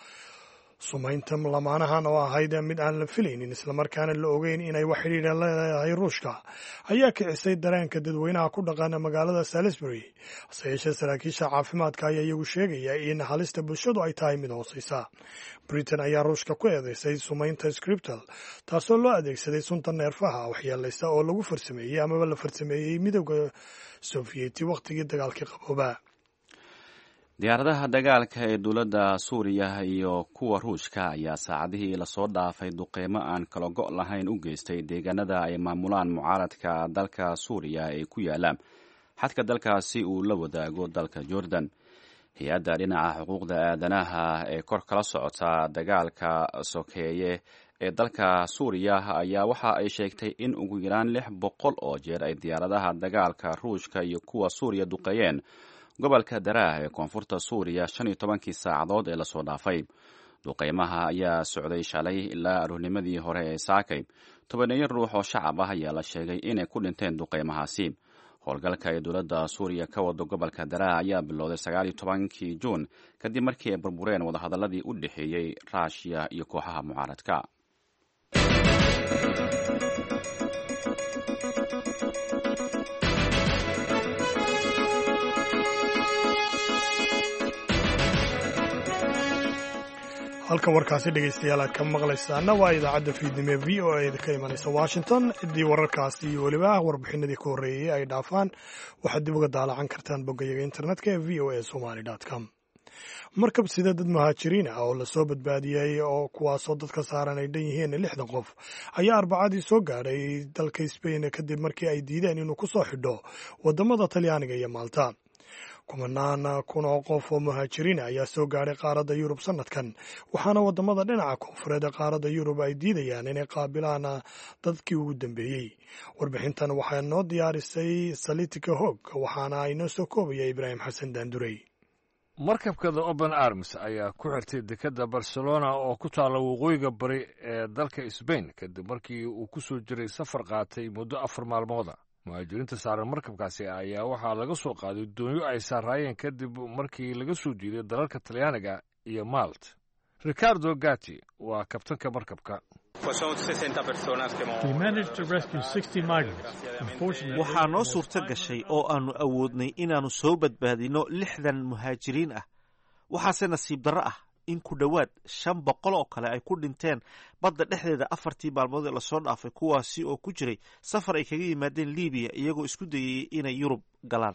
Speaker 1: sumaynta lamaanahan oo ahayd mid aan la filaynin islamarkaana la ogeyn inay wax xidhiidha leedahay Ruushka ayaa kicisay dareenka dadweynaha ku dhaqana magaalada Salisbury. hase yeeshee saraakiisha caafimaadka ayaa iyagu sheegaya in halista bulshadu ay tahay mid hooseysa. Britain ayaa Ruushka ku eedeysay sumaynta Skripal taasoo loo adeegsaday sunta neerfaha waxyeelaysa oo lagu farsameeyey amaba la farsameeyey midowda Soviyeeti waqtigii dagaalkii qabooba.
Speaker 2: diyaaradaha dagaalka ee dowladda Suuriya iyo kuwa Ruushka ayaa saacadihii lasoo dhaafay duqeymo aan kala go' lahayn u geystay deegaanada ay maamulaan mucaaradka dalka Suuriya ee ku yaala xadka dalkaasi uu la wadaago dalka Jordan. hay-adda dhinaca xuquuqda aadanaha ee kor kala socota dagaalka sokeeye ee dalka Suuriya ayaa waxa ay sheegtay in ugu yaraan 600 oo jeer ay diyaaradaha dagaalka Ruushka iyo kuwa Suuriya duqeeyeen gobolka Daraa ee koonfurta Suuriya 15 saacadood ee lasoo dhaafay. duqeymaha ayaa socday shalay ilaa aroornimadii hore ee saakay. 12 ruux oo shacab ah ayaa la sheegay inay ku dhinteen duqeymahaasi. howlgalka ee dowladda Suuriya ka wado gobolka Daraa ayaa bilowday 19 Juun kadib markii ay burbureen wadahadaladii u dhexeeyey Ruushka iyo kooxaha mucaaradka.
Speaker 1: halka warkaasi dhegaystayaal aad ka maqlaysaana waa idaacadda fiidnimo ee v o a ka imanaysa Washington. ciddii wararkaasi iyo weliba warbixinadii ka horreeyey ay dhaafaan waxaad dib uga daalacan kartaan boggayaga internetka ee voasomali.com. markab sida dad muhaajiriin ah oo lasoo badbaadiyey oo kuwaasoo dadka saaran ay dhan yihiin 60 qof ayaa Arbacadii soo gaadhay dalka Spain kadib markii ay diideen inuu ku soo xidho wadamada Talyaaniga iyo Malta. kumanaan kun oo qof oo muhaajiriin ayaa soo gaadhay qaaradda Yurub sanadkan waxaana wadamada dhinaca koonfureed ee qaaradda Yurub ay diidayaan inay qaabilaan dadkii ugu dambeeyey. warbixintan waxaa noo diyaarisay Salitika Hog waxaana ay noo soo koobaya Ibraahim Xasan Daandurey.
Speaker 12: markabka the open arms ayaa ku xirtay dekedda barcelona oo ku taalla waqooyiga bari ee dalka sbain kadib markii uu ku soo jiray safar qaatay muddo 4 maalmooda. muhaajiriinta saaran markabkaasi ayaa waxaa laga soo qaaday doonyo ay saaraayeen kadib markii laga soo diiday dalalka talyaaniga iyo malt. ricardo gatti waa kabtanka markabka.
Speaker 8: waxaa noo suurto gashay oo aannu awoodnay inaannu soo badbaadinno 60 muhaajiriin ah. waxaase nasiib darro ah in ku dhowaad 500 oo kale ay ku dhinteen badda dhexdeeda 4 maalmood ee lasoo dhaafay, kuwaasi oo ku jiray safar ay kaga yimaadeen libiya iyagoo isku dayayay inay yurub galaan.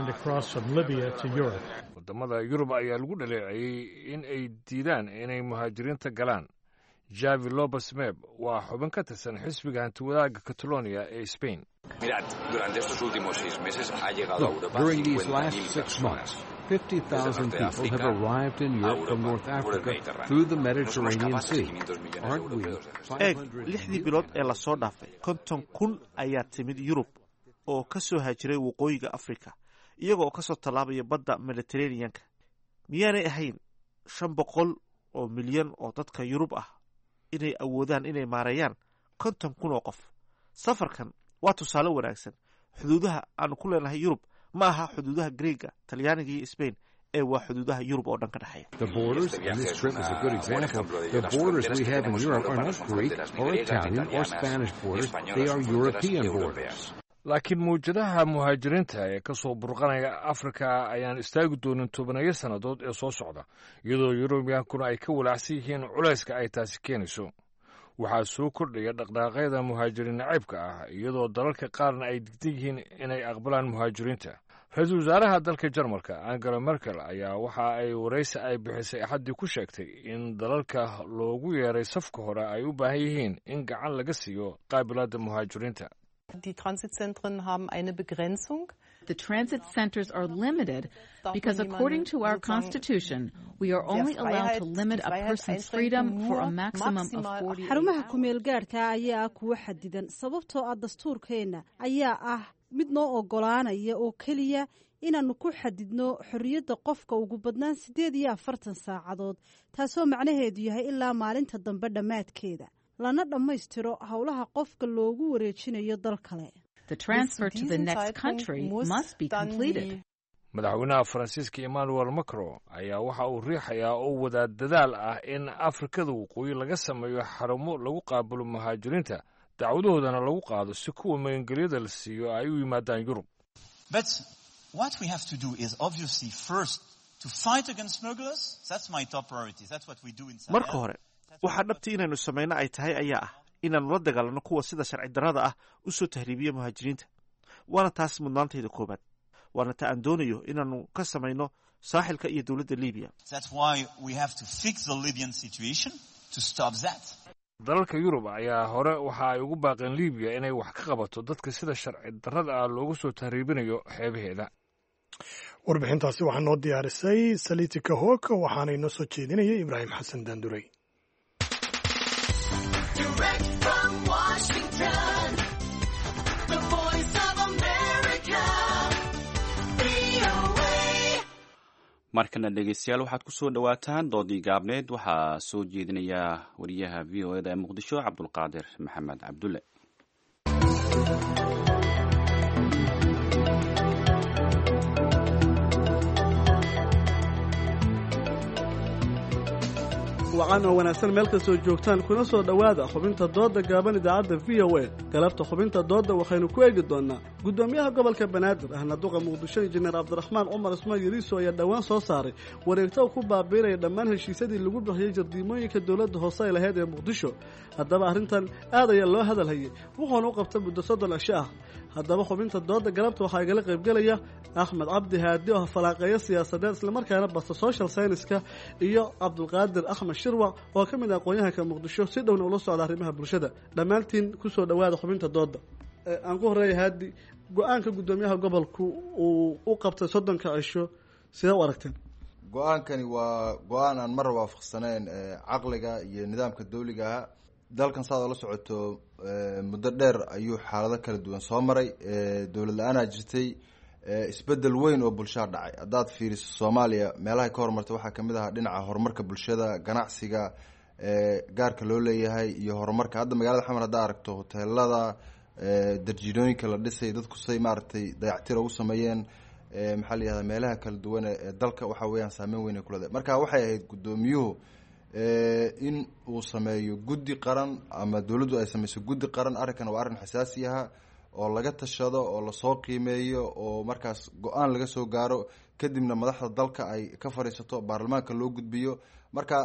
Speaker 12: wadamada yurub ayaa lagu dhaleeceeyey in ay diidaan inay muhaajiriinta galaan. javi lopez meb waa xubin ka tirsan xisbiga hantiwadaaga catalonia ee Spain.
Speaker 13: During these last 6 months, 50,000 people have arrived in Europe from North Africa through the Mediterranean Sea. Aren't we?
Speaker 8: eeg 6 bilood ee lasoo dhaafay 50,000 ayaa timid Yurub oo ka soo haajiray waqooyiga Afrika iyagoo ka soo tallaabaya badda Mediterranean-ka. miyaanay ahayn 500 oo milyan oo dadka Yurub ah inay awoodaan inay maareeyaan 50,000 oo qof? safarkan waa tusaale wanaagsan. xuduudaha aanu ku leenahay Yurub ma aha xuduudaha Greega, Talyaaniga iyo Spain ee waa xuduudaha Yurub oo dhan ka dhaxeeya.
Speaker 13: The borders, and this trip is a good example, the borders we have in Europe are not Greek or Italian or Spanish borders, they are European borders.
Speaker 12: laakiin mawjadaha muhaajiriinta ee ka soo burqanaya Afrika ayaan istaagi doonin tobanayo sannadood ee soo socda, iyadoo Yurubiyankuna ay ka walaacsan yihiin culayska ay taasi keenayso. waxaa soo kordhaya dhaqdhaqaaqyada muhaajiriin nacaybka ah, iyadoo dalalka qaarna ay digdan yihiin inay aqbalaan muhaajiriinta. ra-iisul wasaaraha dalka Jarmalka Angela Merkel ayaa waxa ay waraysi ay bixisay Axaddii ku sheegtay in dalalka loogu yeeray safka hore ay u baahan yihiin in gacan laga siiyo qaabilaadda muhaajiriinta.
Speaker 14: Die Transitzentren haben eine Begrenzung.
Speaker 15: The transit centers are limited because according to our constitution, we are only allowed to limit a person's freedom for a maximum of 40
Speaker 16: xarumaha kumeel gaarka ayaa kuwa xadidan sababtoo ah dastuurkeena ayaa ah mid noo ogolaanaya oo kaliya inaanu ku xadidno xorriyadda qofka ugu badnaan 48 saacadood, taasoo macnaheedu yahay ilaa maalinta dambe dhammaadkeeda lana dhammaystiro howlaha qofka loogu wareejinayo dal kale.
Speaker 15: The transfer to the next country must be completed.
Speaker 12: madaxweynaha Faransiiska Emmanuel Macron ayaa waxa uu riixayaa oo wada dadaal ah in Afrikada waqooyi laga sameeyo xarumo lagu qaabulo muhaajiriinta, dacwadahoodana lagu qaado si kuwa magangelyada la siiyo ay u yimaadaan Yurub.
Speaker 17: But what we have to do is obviously first to fight against smugglers. That's my top priority. That's what we do in Sahel.
Speaker 8: marka hore waxa dhabtii inaynu sameeyno ay tahay ayaa ah inaanu la dagaalano kuwa sida sharci darrada ah u soo tahriibiya muhaajiriinta. waana taas mudnaantayda koobaad. waana ta aan doonayo inaanu ka samayno saaxilka iyo dowladda Liibiya.
Speaker 17: That's why we have to fix the Libyan situation to stop that.
Speaker 12: dalalka Yurub ayaa hore waxa ay ugu baaqeen Liibiya inay wax ka qabato dadka sida sharci darrada ah loogu soo tahriibinayo xeebaheeda.
Speaker 1: warbixintaasi waxaa noo diyaarisay Salitika Hook waxaana inoo soo jeedinayay Ibraahim Xasan Daanduray.
Speaker 2: markana dhegeystayaal waxaad ku soo dhowaataan doodii gaabneed. waxaa soo jeedinaya wariyaha VOA ee Muqdisho Cabdulqaadir Maxamed Cabdulle.
Speaker 18: wacan oo wanaagsan meel kastoo joogtaan kuna soo dhowaada xubinta doodda gaaban idaacadda VOA. galabta xubinta doodda waxaynu ku eegi doonnaa guddoomiyaha gobolka banaadir ahna duqa muqdisho injineer cabdiraxmaan cumar ismaan yariiso ayaa dhowaan soo saaray wareegto ku baabiinaya dhammaan heshiisyadii lagu bixiyey jardiimooyinka dowladda hoose ay lahayd ee muqdisho. haddaba arrintan aad ayaa loo hadalhayay wuxuuna u qabta muddo 30 cisho ah. haddaba xubinta doodda galabta waxaa igala qaybgelaya Axmed Cabdi Haadi oo falaaqeeya siyaasadeed islamarkaana basta social science-ka iyo Cabdulqaadir Axmed Shirwac oo ka mid ah aqoonyahanka Muqdisho si dhowna ula socda arrimaha bulshada. dhammaantiin ku soo dhawaada xubinta doodda. aan ku horeeyo Haadi, go'aanka guddoomiyaha gobolku uu u qabtay 30 cisho sidee u aragteen?
Speaker 19: go-aankani waa go-aan aan mar waafaqsanayn caqliga iyo nidaamka dawliga ah. dalkan saad la socoto muddo dheer ayuu xaalado kala duwan soo maray. dowlad la-aanaa jirtay, isbedel weyn oo bulshada dhacay. haddaad fiiriso soomaaliya meelahay ka horumartay waxaa kamid ahaa dhinaca horumarka bulshada, ganacsiga gaarka loo leeyahay iyo horumarka. hadda magaalada xamar haddaa aragto hoteelada, darjinooyinka la dhisay, dadku say maaragtay dayactira u sameeyeen, maxaa la yihahda meelaha kala duwan ee dalka waxa weeyaan saameyn weyn ay ku leedahay. marka waxay ahayd guddoomiyuhu in uu sameeyo guddi qaran ama dowladdu ay sameyso guddi qaran. arrinkan waa arrin xasaasi aha oo laga tashado oo lasoo qiimeeyo oo markaas go-aan laga soo gaaro, kadibna madaxda dalka ay ka fadhiisato, baarlamaanka loo gudbiyo. marka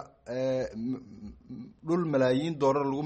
Speaker 19: dhul malaayiin doolar lagu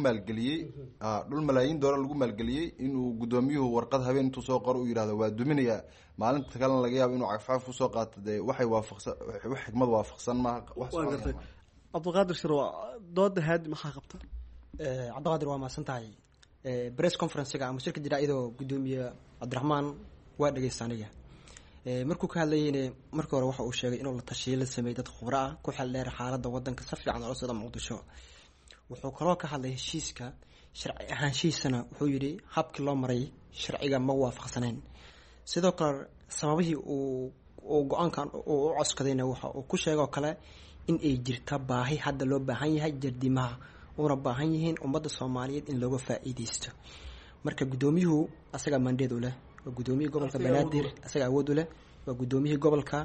Speaker 19: maalgeliyey inuu guddoomiyuhu warqad habeen intuu soo qoro u yidhahdo waa duminaya, maalinta kalena laga yaabo inuu cagfcagf kusoo qaato, dee waxay waafaqsan wax xikmad waafaqsan maaha.
Speaker 18: cabdiqaadir shirwa dooda haadi maxaa qabta?
Speaker 20: cabdiqaadir waa mahadsan tahay. press conferencega ama shirka jira iyadoo guddoomiye cabdiraxmaan waa dhegeysta aniga markuu ka hadlayeyne markii hore waxa uu sheegay inuu la tashiyo la sameeyey dad khubro ah ku xel dheer xaaladda wadanka si fiican oo sida Muqdisho. wuxuu kaloo ka hadlay heshiiska sharci ahaanshiisana wuxuu yidhi habkii loo maray sharciga ma waafaqsanayn. sidoo kale sababihii uu go-aankan uu u coskadayna waxa uu ku sheegay oo kale in ay jirta baahi hadda loo baahan yahay jardimaha una baahan yihiin ummadda Soomaaliyeed in looga faa'iideysto. marka guddoomiyuhu asaga mandate u leh, waa guddoomiye gobolka Banaadir, asaga awood u leh, waa guddoomiye gobolka.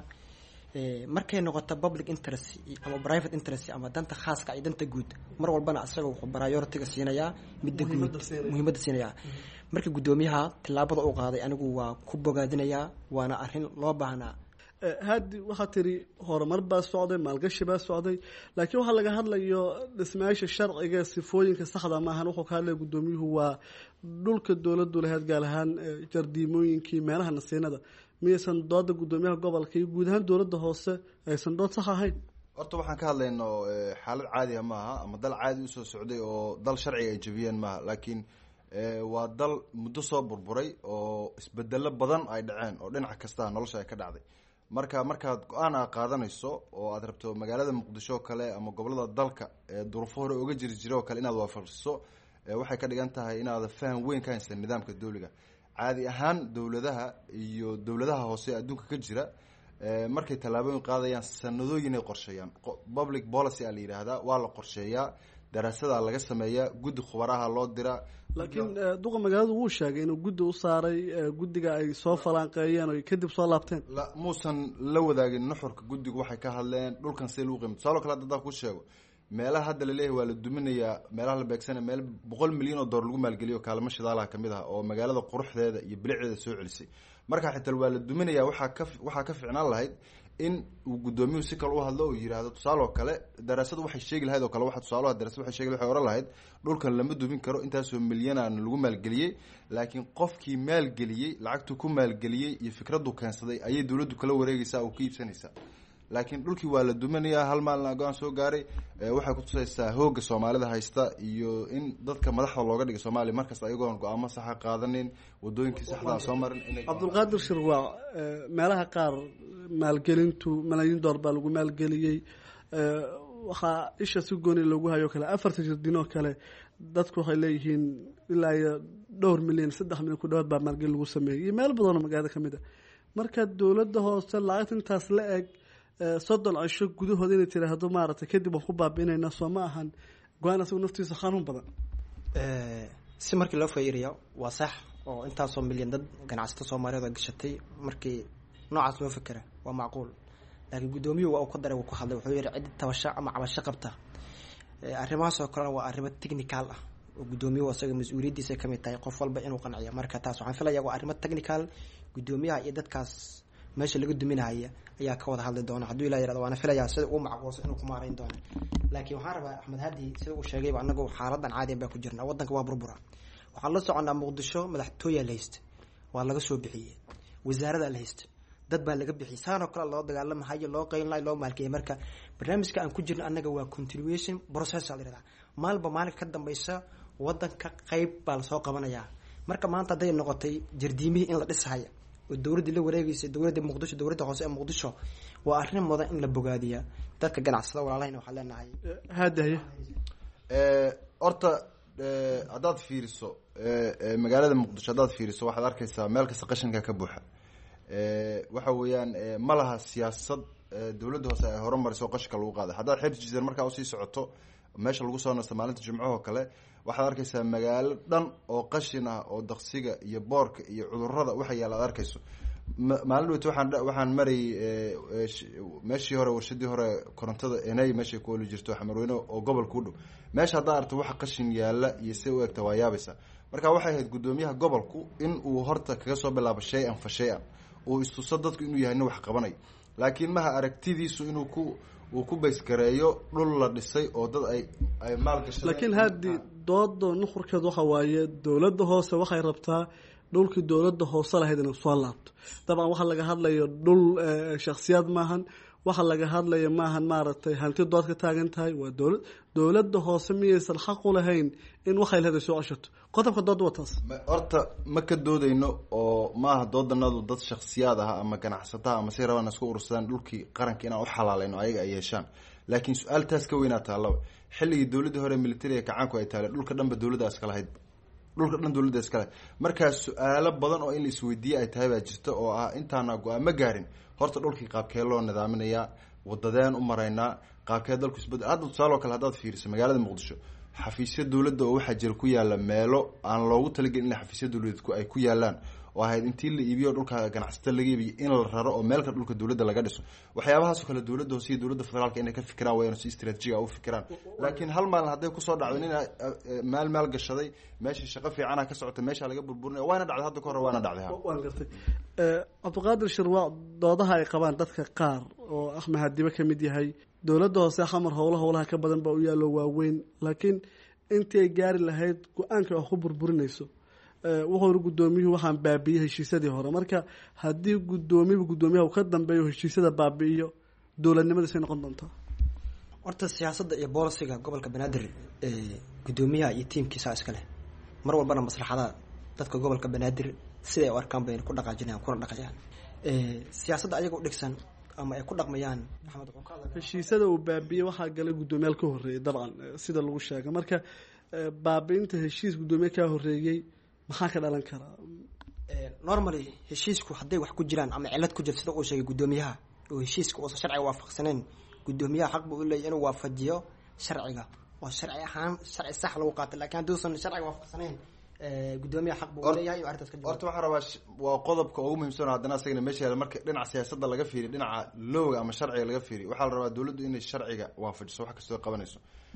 Speaker 20: markay noqoto public interest ama private interest ama danta khaaska iyo danta guud mar walbana asaga wuxuu priority-ga siinayaa midda guud, muhiimadda siinayaa. marka guddoomiyaha tilaabada uu qaaday anigu waa ku bogaadinayaa, waana arrin loo baahnaa.
Speaker 18: haadi waxaa tiri horumar baa socday, maalgashi baa socday, laakiin waxaa laga hadlayo dhismayaasha sharciga, sifooyinka saxda maahan. wuxuu ka hadlaya guddoomiyuhu waa dhulka dowladdu lahayd, gaar ahaan jardiimooyinkii, meelaha nasiinada. miyaysan dooda guddoomiyaha gobolka iyo guud ahaan dowladda hoose aysan dood sax ahayn?
Speaker 19: horta waxaan ka hadlayno xaalad caadiya maaha ama dal caadi usoo socday oo dal sharciga ay jabiyeen maaha, laakiin waa dal muddo soo burburay oo isbedelo badan ay dhaceen oo dhinac kasta nolosha ay ka dhacday. markaad go-aan aad qaadanayso oo aad rabto magaalada Muqdisho oo kale ama gobolada dalka duruufo hore uga jiri oo kale inaad waafaqiso, waxay ka dhigan tahay inaad faham weyn ka haysan nidaamka dawliga. caadi ahaan dowladaha iyo dowladaha hoose adduunka ka jira markay tallaabooyin qaadayaan sanadooyin ay qorsheeyaan. public policy a la yidhaahdaa, waa la qorsheeyaa, daraasadaa laga sameeyaa, guddi khubaraha loo diraa.
Speaker 18: laakiin duqa magaaladu wuu sheegay inuu guddi u saaray, guddiga ay soo falanqeeyeen oo kadib soo laabteen.
Speaker 19: muusan la wadaagin nuxurka guddigu waxay ka hadleen dhulkan si lagu qiimo. tusaalo kale haddaan ku sheego meelaha hadda laleeyahay waa la duminayaa, meelaha la beegsanaya meel 100 milyan oo doolar lagu maalgeliyo kaalmo shidaalaha kamid ah oo magaalada quruxdeeda iyo bilicdeeda soo celisay. marka xitaa waa la duminayaa, waxaa ka ficnaan lahayd in uu guddoomiyuhu si kale u hadlo oo yiraahdo tusaale oo kale daraasadu waxay sheegi lahayd oo kale waxa tusaalaha daraasadu waxay sheegi waxay oran lahayd dhulkan lama dumin karo intaasoo milyanaan lagu maalgeliyey, laakiin qofkii maalgeliyey lacagtu ku maalgeliyey iyo fikraddu keensaday ayay dowladdu kala wareegaysaa oo ka iibsanaysaa. laakiin dhulkii waa la duminayaa, hal maalin go-aan soo gaaray. waxay ku tusaysaa hooga Soomaalida haysta iyo in dadka madaxda looga dhigay Soomaaliya markasta ayagoon go-aamo saxa qaadanin, wadooyinkii saxda soo marin.
Speaker 18: cabdulqaadir shirwaa meelaha qaar maalgelintu malaayiin doolar baa lagu maalgeliyey. waxaa isha si gooni loogu hayo kale 4 jardinoo kale dadku waxay leeyihiin ilaa iyo dhowr milyan 3 milyan ku dhawaad baa maalgelin lagu sameeyey iyo meel badan oo magaalada kamid ah. marka dowladda hoose lacagta intaas la eg 30 cisho gudahooda inay tiraahdo maaragtay kadib waan ku baabi'inaynaa, soo ma ahan go-aan asagu naftiisa xanuun badan.
Speaker 20: si markii loo fiiriyo waa sax oo intaasoo milyan dad ganacsato Soomaaliyeed oo gashatay, markii noocaas loo fikira waa macquul. laakiin guddoomiyuhu waa uu ka daray, wuu ku hadlay, wuxuu yidhi cid tabasho ama cabasho qabta arrimahaas oo kalena waa arrimo technical ah oo guddoomiyuhu asaga mas-uuliyaddiisa ka mid tahay qof walba inuu qanciyo. marka taas waxaan filayaa waa arrimo technical, guddoomiyaha iyo dadkaas meesha laga duminaya ayaa ka wada hadli doona hadduu ilaa yiraahdo. waana filayaa sida uu macquulsan inuu ku maarayn doono. laakiin waxaan rabaa Axmed Hadi sida uu sheegay anagu xaaladan caadi baa ku jirnaa, wadanka waa burbura. waxaan la soconaa Muqdisho madaxtooyada la haysta waa laga soo bixiyay, wasaarada la haysta dad baa laga bixiyay, saano kale loo dagaalamayo, loo qeynlay, loo maalkiyay. marka barnaamijka aan ku jirno anaga waa continuation process la yiraahdaa, maalba maalin ka dambaysa wadanka qayb baa la soo qabanayaa. marka maanta haday noqotay jardiimihii in la dhisayo oo dowladda la wareegaysa, dowladda Muqdisho, dowladda hoose ee Muqdisho, waa arrin mudan in la bogaadiyo. dadka ganacsada walaalahayna waxaan leenahay
Speaker 18: haadaye
Speaker 19: horta haddaad fiiriso magaalada Muqdisho haddaad fiiriso waxaad arkaysaa meel kasta qashinka ka buuxa. waxa weeyaan ma laha siyaasad dowladda hoose ay horumariso qashka lagu qaaday. haddaad xeebta markaa usii socoto meesha lagu soo nasto maalinta jimcahoo kale waxaad arkaysaa magaalo dhan oo qashin ah oo daqsiga iyo boorka iyo cudurada waxa yaala aad arkayso. maalin weyt waxaan marayay meeshii hore warshadii hore korontada enay meeshay ku oli jirto xamarweyne oo gobolka u dhow. meesha haddaa arto waxa qashin yaala iyo si u egta waa yaabaysa. marka waxay ahayd guddoomiyaha gobolku in uu horta kaga soo bilaabo shay-an fa shay-an uu istuso dadku inuu yahay nin wax qabanayo, laakiin maha aragtidiisu inuu ku baysgareeyo dhul la dhisay oo dad ay maalgashadeen.
Speaker 18: laakiin haddii dooda nuxurkeed waxa waaye dowladda hoose waxay rabtaa dhulkii dowladda hoose lahayd inay soo laabto. dabcan waxa laga hadlayo dhul shakhsiyaad maahan, waxa laga hadlaya maahan maaragtay hanti dood ka taagan tahay. waa dowladda hoose miyaysan xaq u lahayn in waxay lahayd ay soo ceshato. qodobka dood waa taas.
Speaker 19: horta ma ka doodayno oo maaha doodanadu dad shakhsiyaad ah ama ganacsataha ama say rabaan isku urursadaan dhulkii qaranka inaan u xalaalayno ayaga ay yeeshaan. laakiin su-aal taas ka weynaa taallaba xilligii dowladdii hore militariga kacaanku ay taale dhulka dhanba dowladda iska lahayd, dhulka dhan dowladda iska lahayd. markaa su-aalo badan oo in la isweydiiye ay tahay baa jirta oo ah intaana go-aamo gaarin horta dhulkii qaabkee loo nidaaminayaa, wadadeen u maraynaa, qaabkee dalku isbedel. hadda tusaale oo kale haddaad fiiriso magaalada muqdisho xafiisya dowladda oo waxaa jira ku yaala meelo aan loogu talagelin in xafiisya dowladeedku ay ku yaalaan oo ahayd intii la iibiyo dhulka ganacsatada laga iibiyo in la raro oo meelka dhulka dowladda laga dhiso. waxyaabahaasoo kale dowladda hoose iyo dowladda federaalka inay ka fikiraan wayaan si istaraatijiga u fikiraan. laakiin hal maalin hadday kusoo dhacdo nin maal gashaday meeshii shaqo fiicana ka socota meesha laga burburinaya waana dhacday hadda ka hore waana dhacday.
Speaker 18: waan gartay cabdiqaadir shirwaac doodaha ay qabaan dadka qaar oo axmed hadibe ka mid yahay dowladda hoose xamar howlaha ka badan baa u yaallo waaweyn, laakiin intii ay gaari lahayd go-aanka wax ku burburinayso wuxuuna guddoomiyuhu waxaan baabiiyey heshiisyadii hore. marka haddii guddoomiyaha uu ka dambeeyo heshiisyada baabi'iyo dowladnimadiisay noqon doontaa.
Speaker 20: horta siyaasadda iyo boolisiga gobolka banaadir guddoomiyaha iyo tiimkiisa iska leh. mar walbana maslaxada dadka gobolka banaadir siday u arkaan bayna ku dhaqaajinayaan kuna dhaqayaan. siyaasadda ayaga u dhigsan ama ay ku dhaqmayaan.
Speaker 18: heshiisyada uu baabiiyey waxaa galay guddoomiyaal ka horreeyay dabcan sida lagu sheegay. marka baabiinta heshiis guddoomiye kaa horreeyey maxaa ka dhalan karaa?
Speaker 20: normally heshiisku hadday wax ku jiraan ama cilad ku jirto sida uu sheegay guddoomiyaha oo heshiiska uusan sharciga waafaqsanayn, guddoomiyaha xaq buu u leeyahay inuu waafajiyo sharciga oo sharci ahaan sharci sax lagu qaato. laakiin hadduusan sharciga waafaqsanayn guddoomiyaha xaq buu u leeyahay arrintaas ka jiro.
Speaker 19: horta waxaan rabaa waa qodobka ugu muhiimsan haddana asagana meesha yaala marka dhinaca siyaasadda laga fiiriyo dhinaca lowga ama sharciga laga fiiriyo waxaa la rabaa dowladdu inay sharciga waafajiso wax kastoo qabanayso.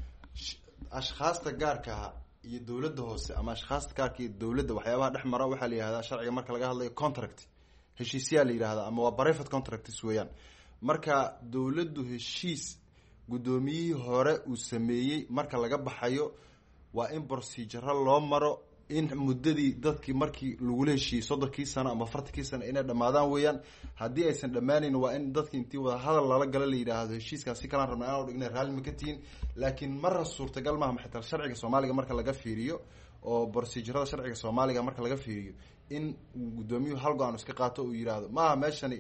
Speaker 19: ashkhaasta gaarka ah iyo dowladda hoose ama ashkhaasta gaarka iyo dowladda waxyaabaha dhex mara waxaa la yihahdaa sharciga marka laga hadlayo contract heshiisyaa la yidhahdaa ama waa private contracts weeyaan. marka dowladdu heshiis guddoomiyihii hore uu sameeyey marka laga baxayo waa in procedure loo maro in muddadii dadkii markii lagula heshiiyey 30 sano ama 40 sano inay dhamaadaan weeyaan. haddii aysan dhammaanayn waa in dadki intii wada hadal lala gala la yidhaahdo heshiiskaas si kalaan rabna inaan dhignay raalli ma ka tihiin. laakiin marra suurtagal maaha xitaa sharciga Soomaaliga marka laga fiiriyo oo procedurada sharciga Soomaaliga marka laga fiiriyo in guddoomiyuhu hal go'aan iska qaato uu yiraahdo maaha meeshani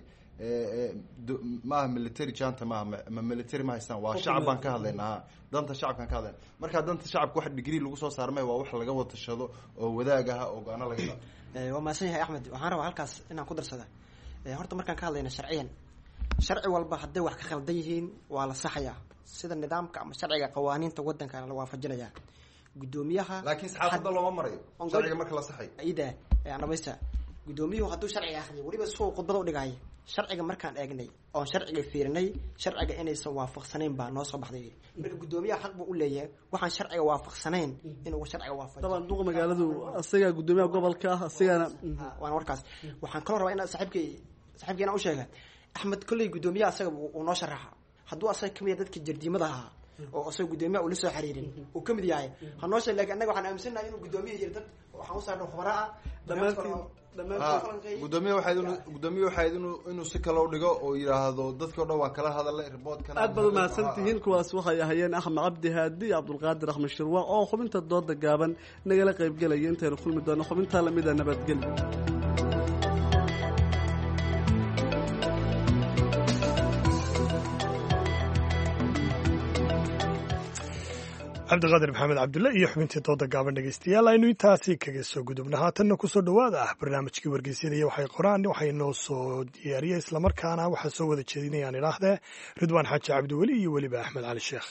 Speaker 19: maaha military janta ma military ma haystaan waa shacab baan ka hadlaynaa danta shacabkan ka hadlaynaa. marka danta shacabka wax degree lagu soo saarmay waa wax laga wada tashado oo wadaag ah oo go'aano laga qaato.
Speaker 20: waa maasan yahay Axmed, waxaan rabaa halkaas inaan ku darsada horta markaan ka hadlayna sharciyan sharci walba hadday wax ka khaldan yihiin waa la saxayaa sida nidaamka ama sharciga qawaaniinta waddanka la waafajinayaa. guddoomiyaha
Speaker 19: laakiin saxaafadda looma marayo sharciga marka la saxay
Speaker 20: ayda anabaysa gudoomiyuhu hadduu sharciga akhriyo waliba soo khudbada u dhigay sharciga markaan eegnay oo sharciga fiirinay sharciga inaysan waafaqsanayn baa noo soo baxday. marka gudoomiyaha xaq buu u leeyahay waxaan sharciga waafaqsanayn inuu sharciga waafajiyo.
Speaker 18: taban duq magaaladu asaga gudoomiyaha gobolka ah asagana
Speaker 20: waan warkaas waxaan kala rabaa in saaxiibkeena u sheega Axmed kulli gudoomiyaha asaga uu noo sharaxa hadduu asaga kamid dadka jardiimada ahaa oo asaga gudoomiyaha uu la soo xiriirin uu kamid yahay hanoo sheeg laakiin anaga waxaan aaminsanahay inuu gudoomiyaha jir dad waxaan u saarnaa khubaraha
Speaker 19: gudoomiye waxayd inuu si kale u dhigo oo yiraahdo dadkoo dhan waa kala hadalay reportkana
Speaker 18: aad baad mahadsantihiin. kuwaas waxay ahayeen Axmed Cabdi Haadi iyo Cabdulqaadir Axmed Shirwaa oo xubinta dooda gaaban nagala qayb galaya intaynu kulmi doono xubinta lamida nabadgelyo.
Speaker 1: cabdiqaadir maxamed cabdulle iyo xubintii dooda gaaban dhegeystayaal aynu intaasi kaga soo gudubna haatanna kusoo dhowaada barnaamijkii wargeysyada waxay qoraan waxay noo soo diyaariyey islamarkaana waxaa soo wada jeedinayaan idhaahdee ridwaan xaaji cabdiweli iyo weliba axmed cali sheekh.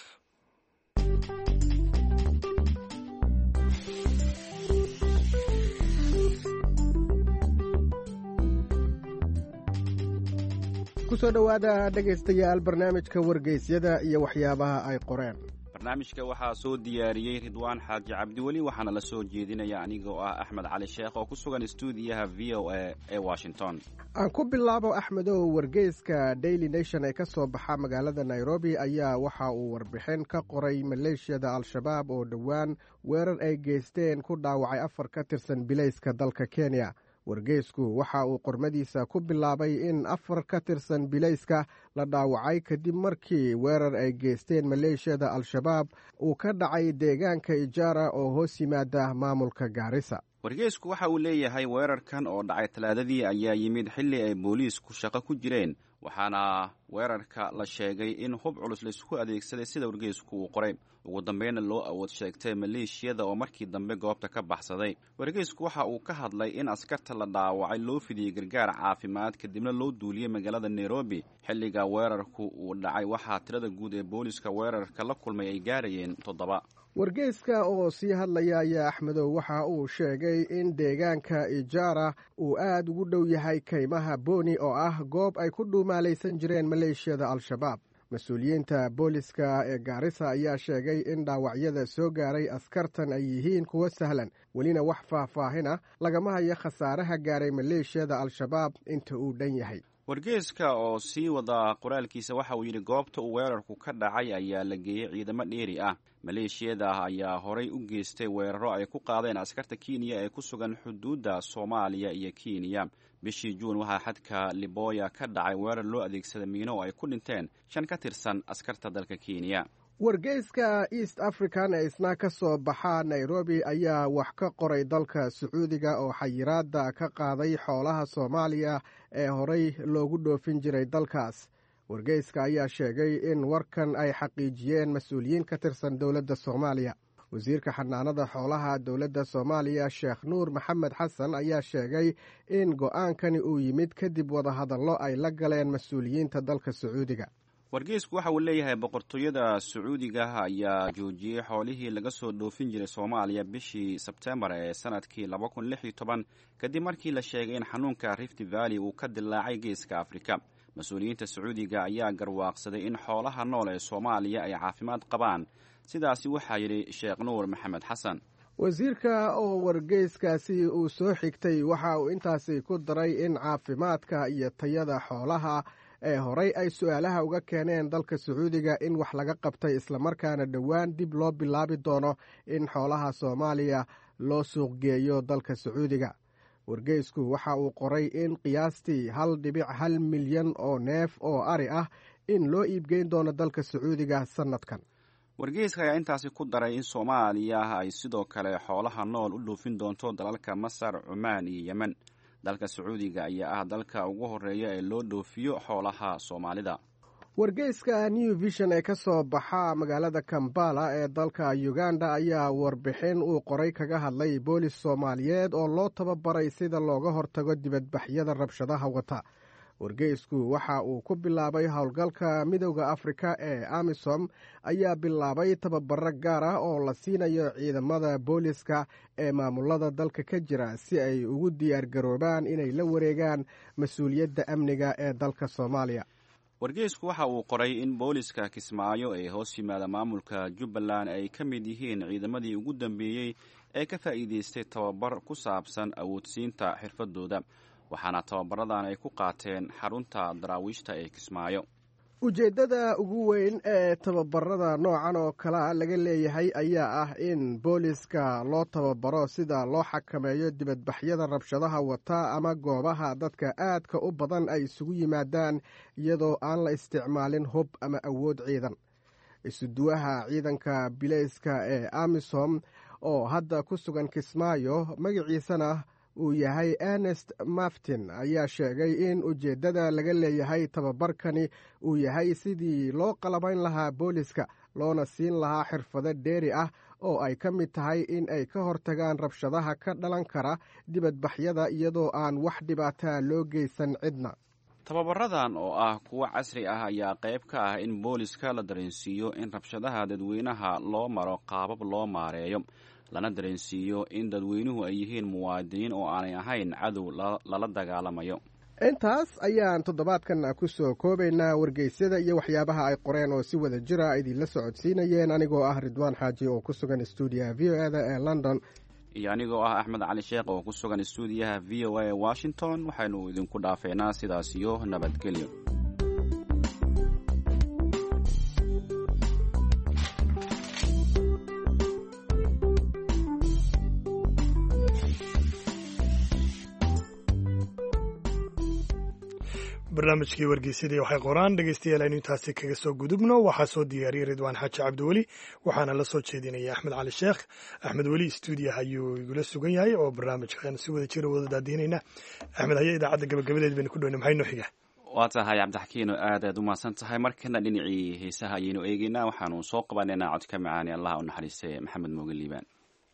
Speaker 21: kusoo dhowaada dhegaystayaal barnaamijka wargeysyada iyo waxyaabaha ay qoreen.
Speaker 2: barnaamijka waxaa soo diyaariyey ridwaan xaaji cabdiweli waxaana la soo jeedinaya anigoo ah axmed cali sheekh oo ku sugan stuudiyaha v o a ee washington.
Speaker 21: aan ku bilaabo axmedow, wargeyska daily nation ee ka soo baxa magaalada nairobi ayaa waxa uu warbixin ka qoray maleeshiyada al-shabaab oo dhowaan weerar ay geysteen ku dhaawacay 4 ka tirsan bilayska dalka kenya. wargeysku waxa uu qormadiisa ku bilaabay in 4 ka tirsan bilayska la dhaawacay kadib markii weerar ay geysteen maleeshiyada al-shabaab uu ka dhacay deegaanka ijaara oo hoos yimaada maamulka gaarisa.
Speaker 2: wargeysku waxa uu leeyahay weerarkan oo dhacay talaadadii ayaa yimid xilli ay booliisku shaqo ku jireen, waxaana weerarka la sheegay in hub culus laisku adeegsaday sida wargeysku uu qoray. ugu dambayna loo awood sheegtay maleeshiyada oo markii dambe goobta ka baxsaday. wargeysku waxa uu ka hadlay in askarta la dhaawacay loo fidiyey gargaar caafimaad kadibna loo duuliyey magaalada nairobi. xilliga weerarku uu dhacay waxaa tirada guud ee booliiska weerarka la kulmay ay gaarayeen 7.
Speaker 21: wargeyska oo sii hadlaya ayaa axmedow waxa uu sheegay in deegaanka ijaara uu aad ugu dhow yahay kaymaha booni oo ah goob ay ku dhuumaalaysan jireen maleeshiyada al-shabaab. mas-uuliyiinta booliska ee gaarisa ayaa sheegay in dhaawacyada soo gaaray askartan ay yihiin kuwo sahlan, welina wax faahfaahina lagama hayo khasaaraha gaaray maleeshiyada al-shabaab inta uu dhan yahay.
Speaker 2: wargeyska oo sii wada qoraalkiisa waxa uu yidhi goobta uu weerarku ka dhacay ayaa la geeyey ciidamo dheeri ah. maleeshiyada ayaa horay u geystay weeraro ay ku qaadeen askarta kenya ee ku sugan xuduudda soomaaliya iyo kenya. bishii juun waxaa xadka liboya ka dhacay weerar loo adeegsaday miino oo ay ku dhinteen 5 ka tirsan askarta dalka kenya.
Speaker 21: wargeyska east african ee isna ka soo baxa nairobi ayaa wax ka qoray dalka sacuudiga oo xayiraada ka qaaday xoolaha soomaaliya ee horay loogu dhoofin jiray dalkaas. wargeyska ayaa sheegay in warkan ay xaqiijiyeen mas-uuliyiin ka tirsan dowladda soomaaliya. wasiirka xanaanada xoolaha dowladda soomaaliya sheekh nuur maxamed xasan ayaa sheegay in go'aankani uu yimid kadib wadahadallo ay la galeen mas-uuliyiinta dalka sacuudiga.
Speaker 2: wargeysku waxa uu leeyahay boqortooyada sacuudiga ayaa joojiyey xoolihii laga soo dhoofin jiray soomaaliya bishii sebtembar ee sanadkii 2016 kadib markii la sheegay in xanuunka rift valley uu ka dilaacay geeska afrika. mas-uuliyiinta sacuudiga ayaa garwaaqsaday in xoolaha nool ee soomaaliya ay caafimaad qabaan. sidaasi waxaa yidhi sheekh nuur maxamed xasan.
Speaker 21: wasiirka oo wargeyskaasi uu soo xigtay waxa uu intaasi ku daray in caafimaadka iyo tayada xoolaha ee horay ay su-aalaha uga keeneen dalka sacuudiga in wax laga qabtay, islamarkaana dhowaan dib loo bilaabi doono in xoolaha soomaaliya loo suuqgeeyo dalka sacuudiga. wargeysku waxa uu qoray in qiyaastii 1.1 milyan oo neef oo ari ah in loo iibgeyn doono dalka sacuudiga sanadkan.
Speaker 2: wargeyska ayaa intaasi ku daray in soomaaliya ay sidoo kale xoolaha nool u dhoofin doonto dalalka masar, cumaan iyo yemen. dalka sacuudiga ayaa ah dalka ugu horeeya ee loo dhoofiyo xoolaha soomaalida.
Speaker 21: wargeyska new vision ee ka soo baxa magaalada kambala ee dalka uganda ayaa warbixin uu qoray kaga hadlay boolis soomaaliyeed oo loo tababaray sida looga hortago dibadbaxyada rabshadaha wata. wargeysku waxa uu ku bilaabay howlgalka midowda afrika ee amisom ayaa bilaabay tababaro gaar ah oo la siinayo ciidamada booliska ee maamulada dalka ka jira si ay ugu diyaar garoobaan inay la wareegaan mas-uuliyadda amniga ee dalka soomaaliya.
Speaker 2: wargeysku waxa uu qoray in booliska kismaayo ee hoos yimaada maamulka jubbaland ay ka mid yihiin ciidamadii ugu dambeeyey ee ka faa'iidaystay tababar ku saabsan awoodsiinta xirfadooda, waxaana tababaradan ay ku qaateen xarunta daraawiishta ee kismaayo.
Speaker 21: ujeeddada ugu weyn ee tababarada noocan oo kalea laga leeyahay ayaa ah in booliska loo tababaro sida loo xakameeyo dibadbaxyada rabshadaha wata ama goobaha dadka aadka u badan ay isugu yimaadaan iyadoo aan la isticmaalin hub ama awood ciidan. isuduwaha ciidanka bilayska ee amisom oo hadda ku sugan kismaayo magaciisana uu yahay ernest maftin ayaa sheegay in ujeeddada laga leeyahay tababarkani uu yahay sidii loo qalabayn lahaa booliska loona siin lahaa xirfado dheeri ah oo ay ka mid tahay in ay ka hortagaan rabshadaha ka dhalan kara dibadbaxyada iyadoo aan wax dhibaataa loo geysan cidna.
Speaker 2: tababaradan oo ah kuwo casri ah ayaa qayb ka ah in booliska la dareensiiyo in rabshadaha dadweynaha loo maro qaabab loo maareeyo, lana dareensiiyo in dadweynuhu ay yihiin muwaadiniin oo aanay ahayn cadow lala dagaalamayo.
Speaker 21: intaas ayaan toddobaadkan ku soo koobaynaa wargeysyada iyo waxyaabaha ay qoreen oo si wada jira idinla socodsiinayeen anigoo ah Ridwaan Xaaji oo ku sugan stuudiyaha VOA-da ee London
Speaker 2: iyo anigoo ah Axmed Cali Sheekh oo ku sugan stuudiyaha VOA ee Washington. waxaynu idinku dhaafeynaa sidaas iyo nabadgelyo.
Speaker 1: barnaamijkii wargeysadii waxay qoraan dhegeystayaal aynu intaasi kaga soo gudubno. waxaa soo diyaariyey Ridwaan Xaaji Cabdiweli, waxaana la soo jeedinaya Axmed Cali Sheekh. Axmed weli stuudiyaha ayuu igula sugan yahay oo barnaamijkan si wada jira wada daadiinayna. Axmed, haya idaacadda gabagabadeed baynu ku dhowna, maxay noo xiga?
Speaker 2: waa tahay cabdixakiino, aadaad u mahadsan tahay. markana dhinacii heesaha ayaynu eegeynaa. waxaanu soo qabanaynaa codka macaani allah u naxariistay maxamed mooge liibaan.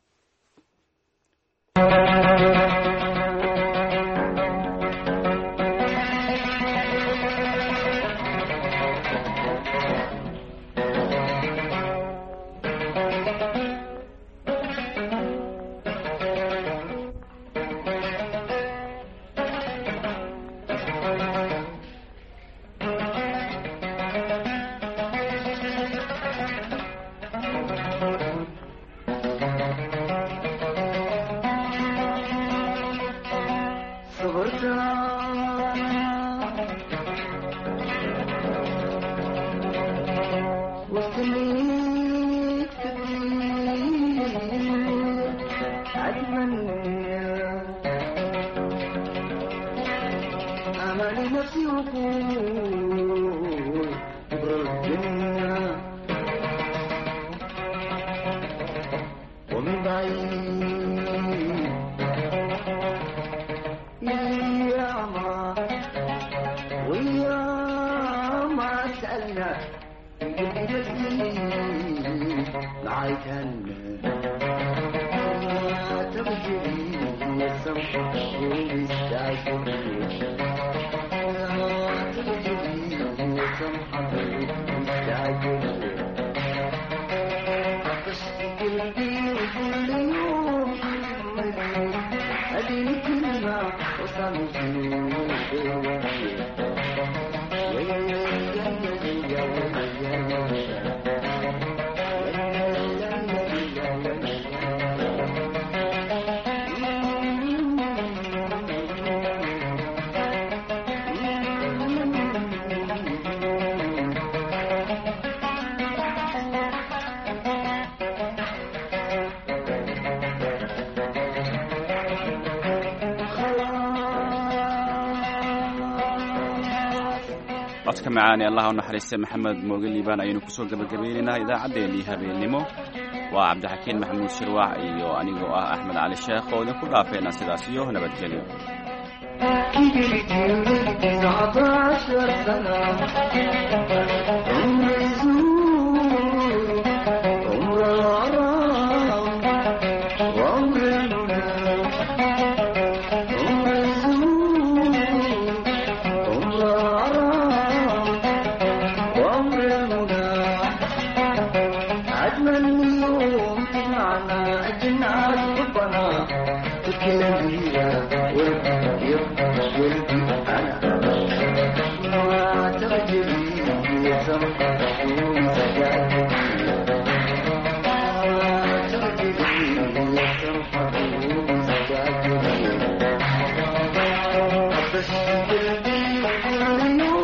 Speaker 2: codka macaani allah u naxariistay maxamed mooge liibaan ayaynu kusoo gabagabaynaynaa idaacaddeenii habeennimo. waa cabdixakiin maxamuud shirwac iyo anigoo ah axmed cali sheekh oo idinku dhaafeynaa sidaas iyo nabadgelyo.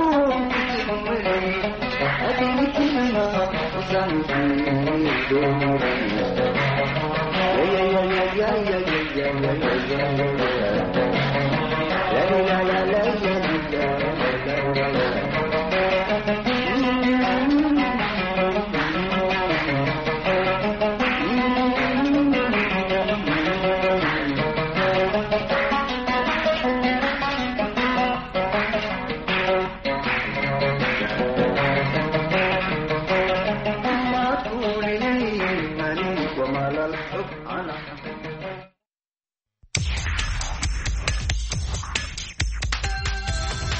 Speaker 6: Thank you.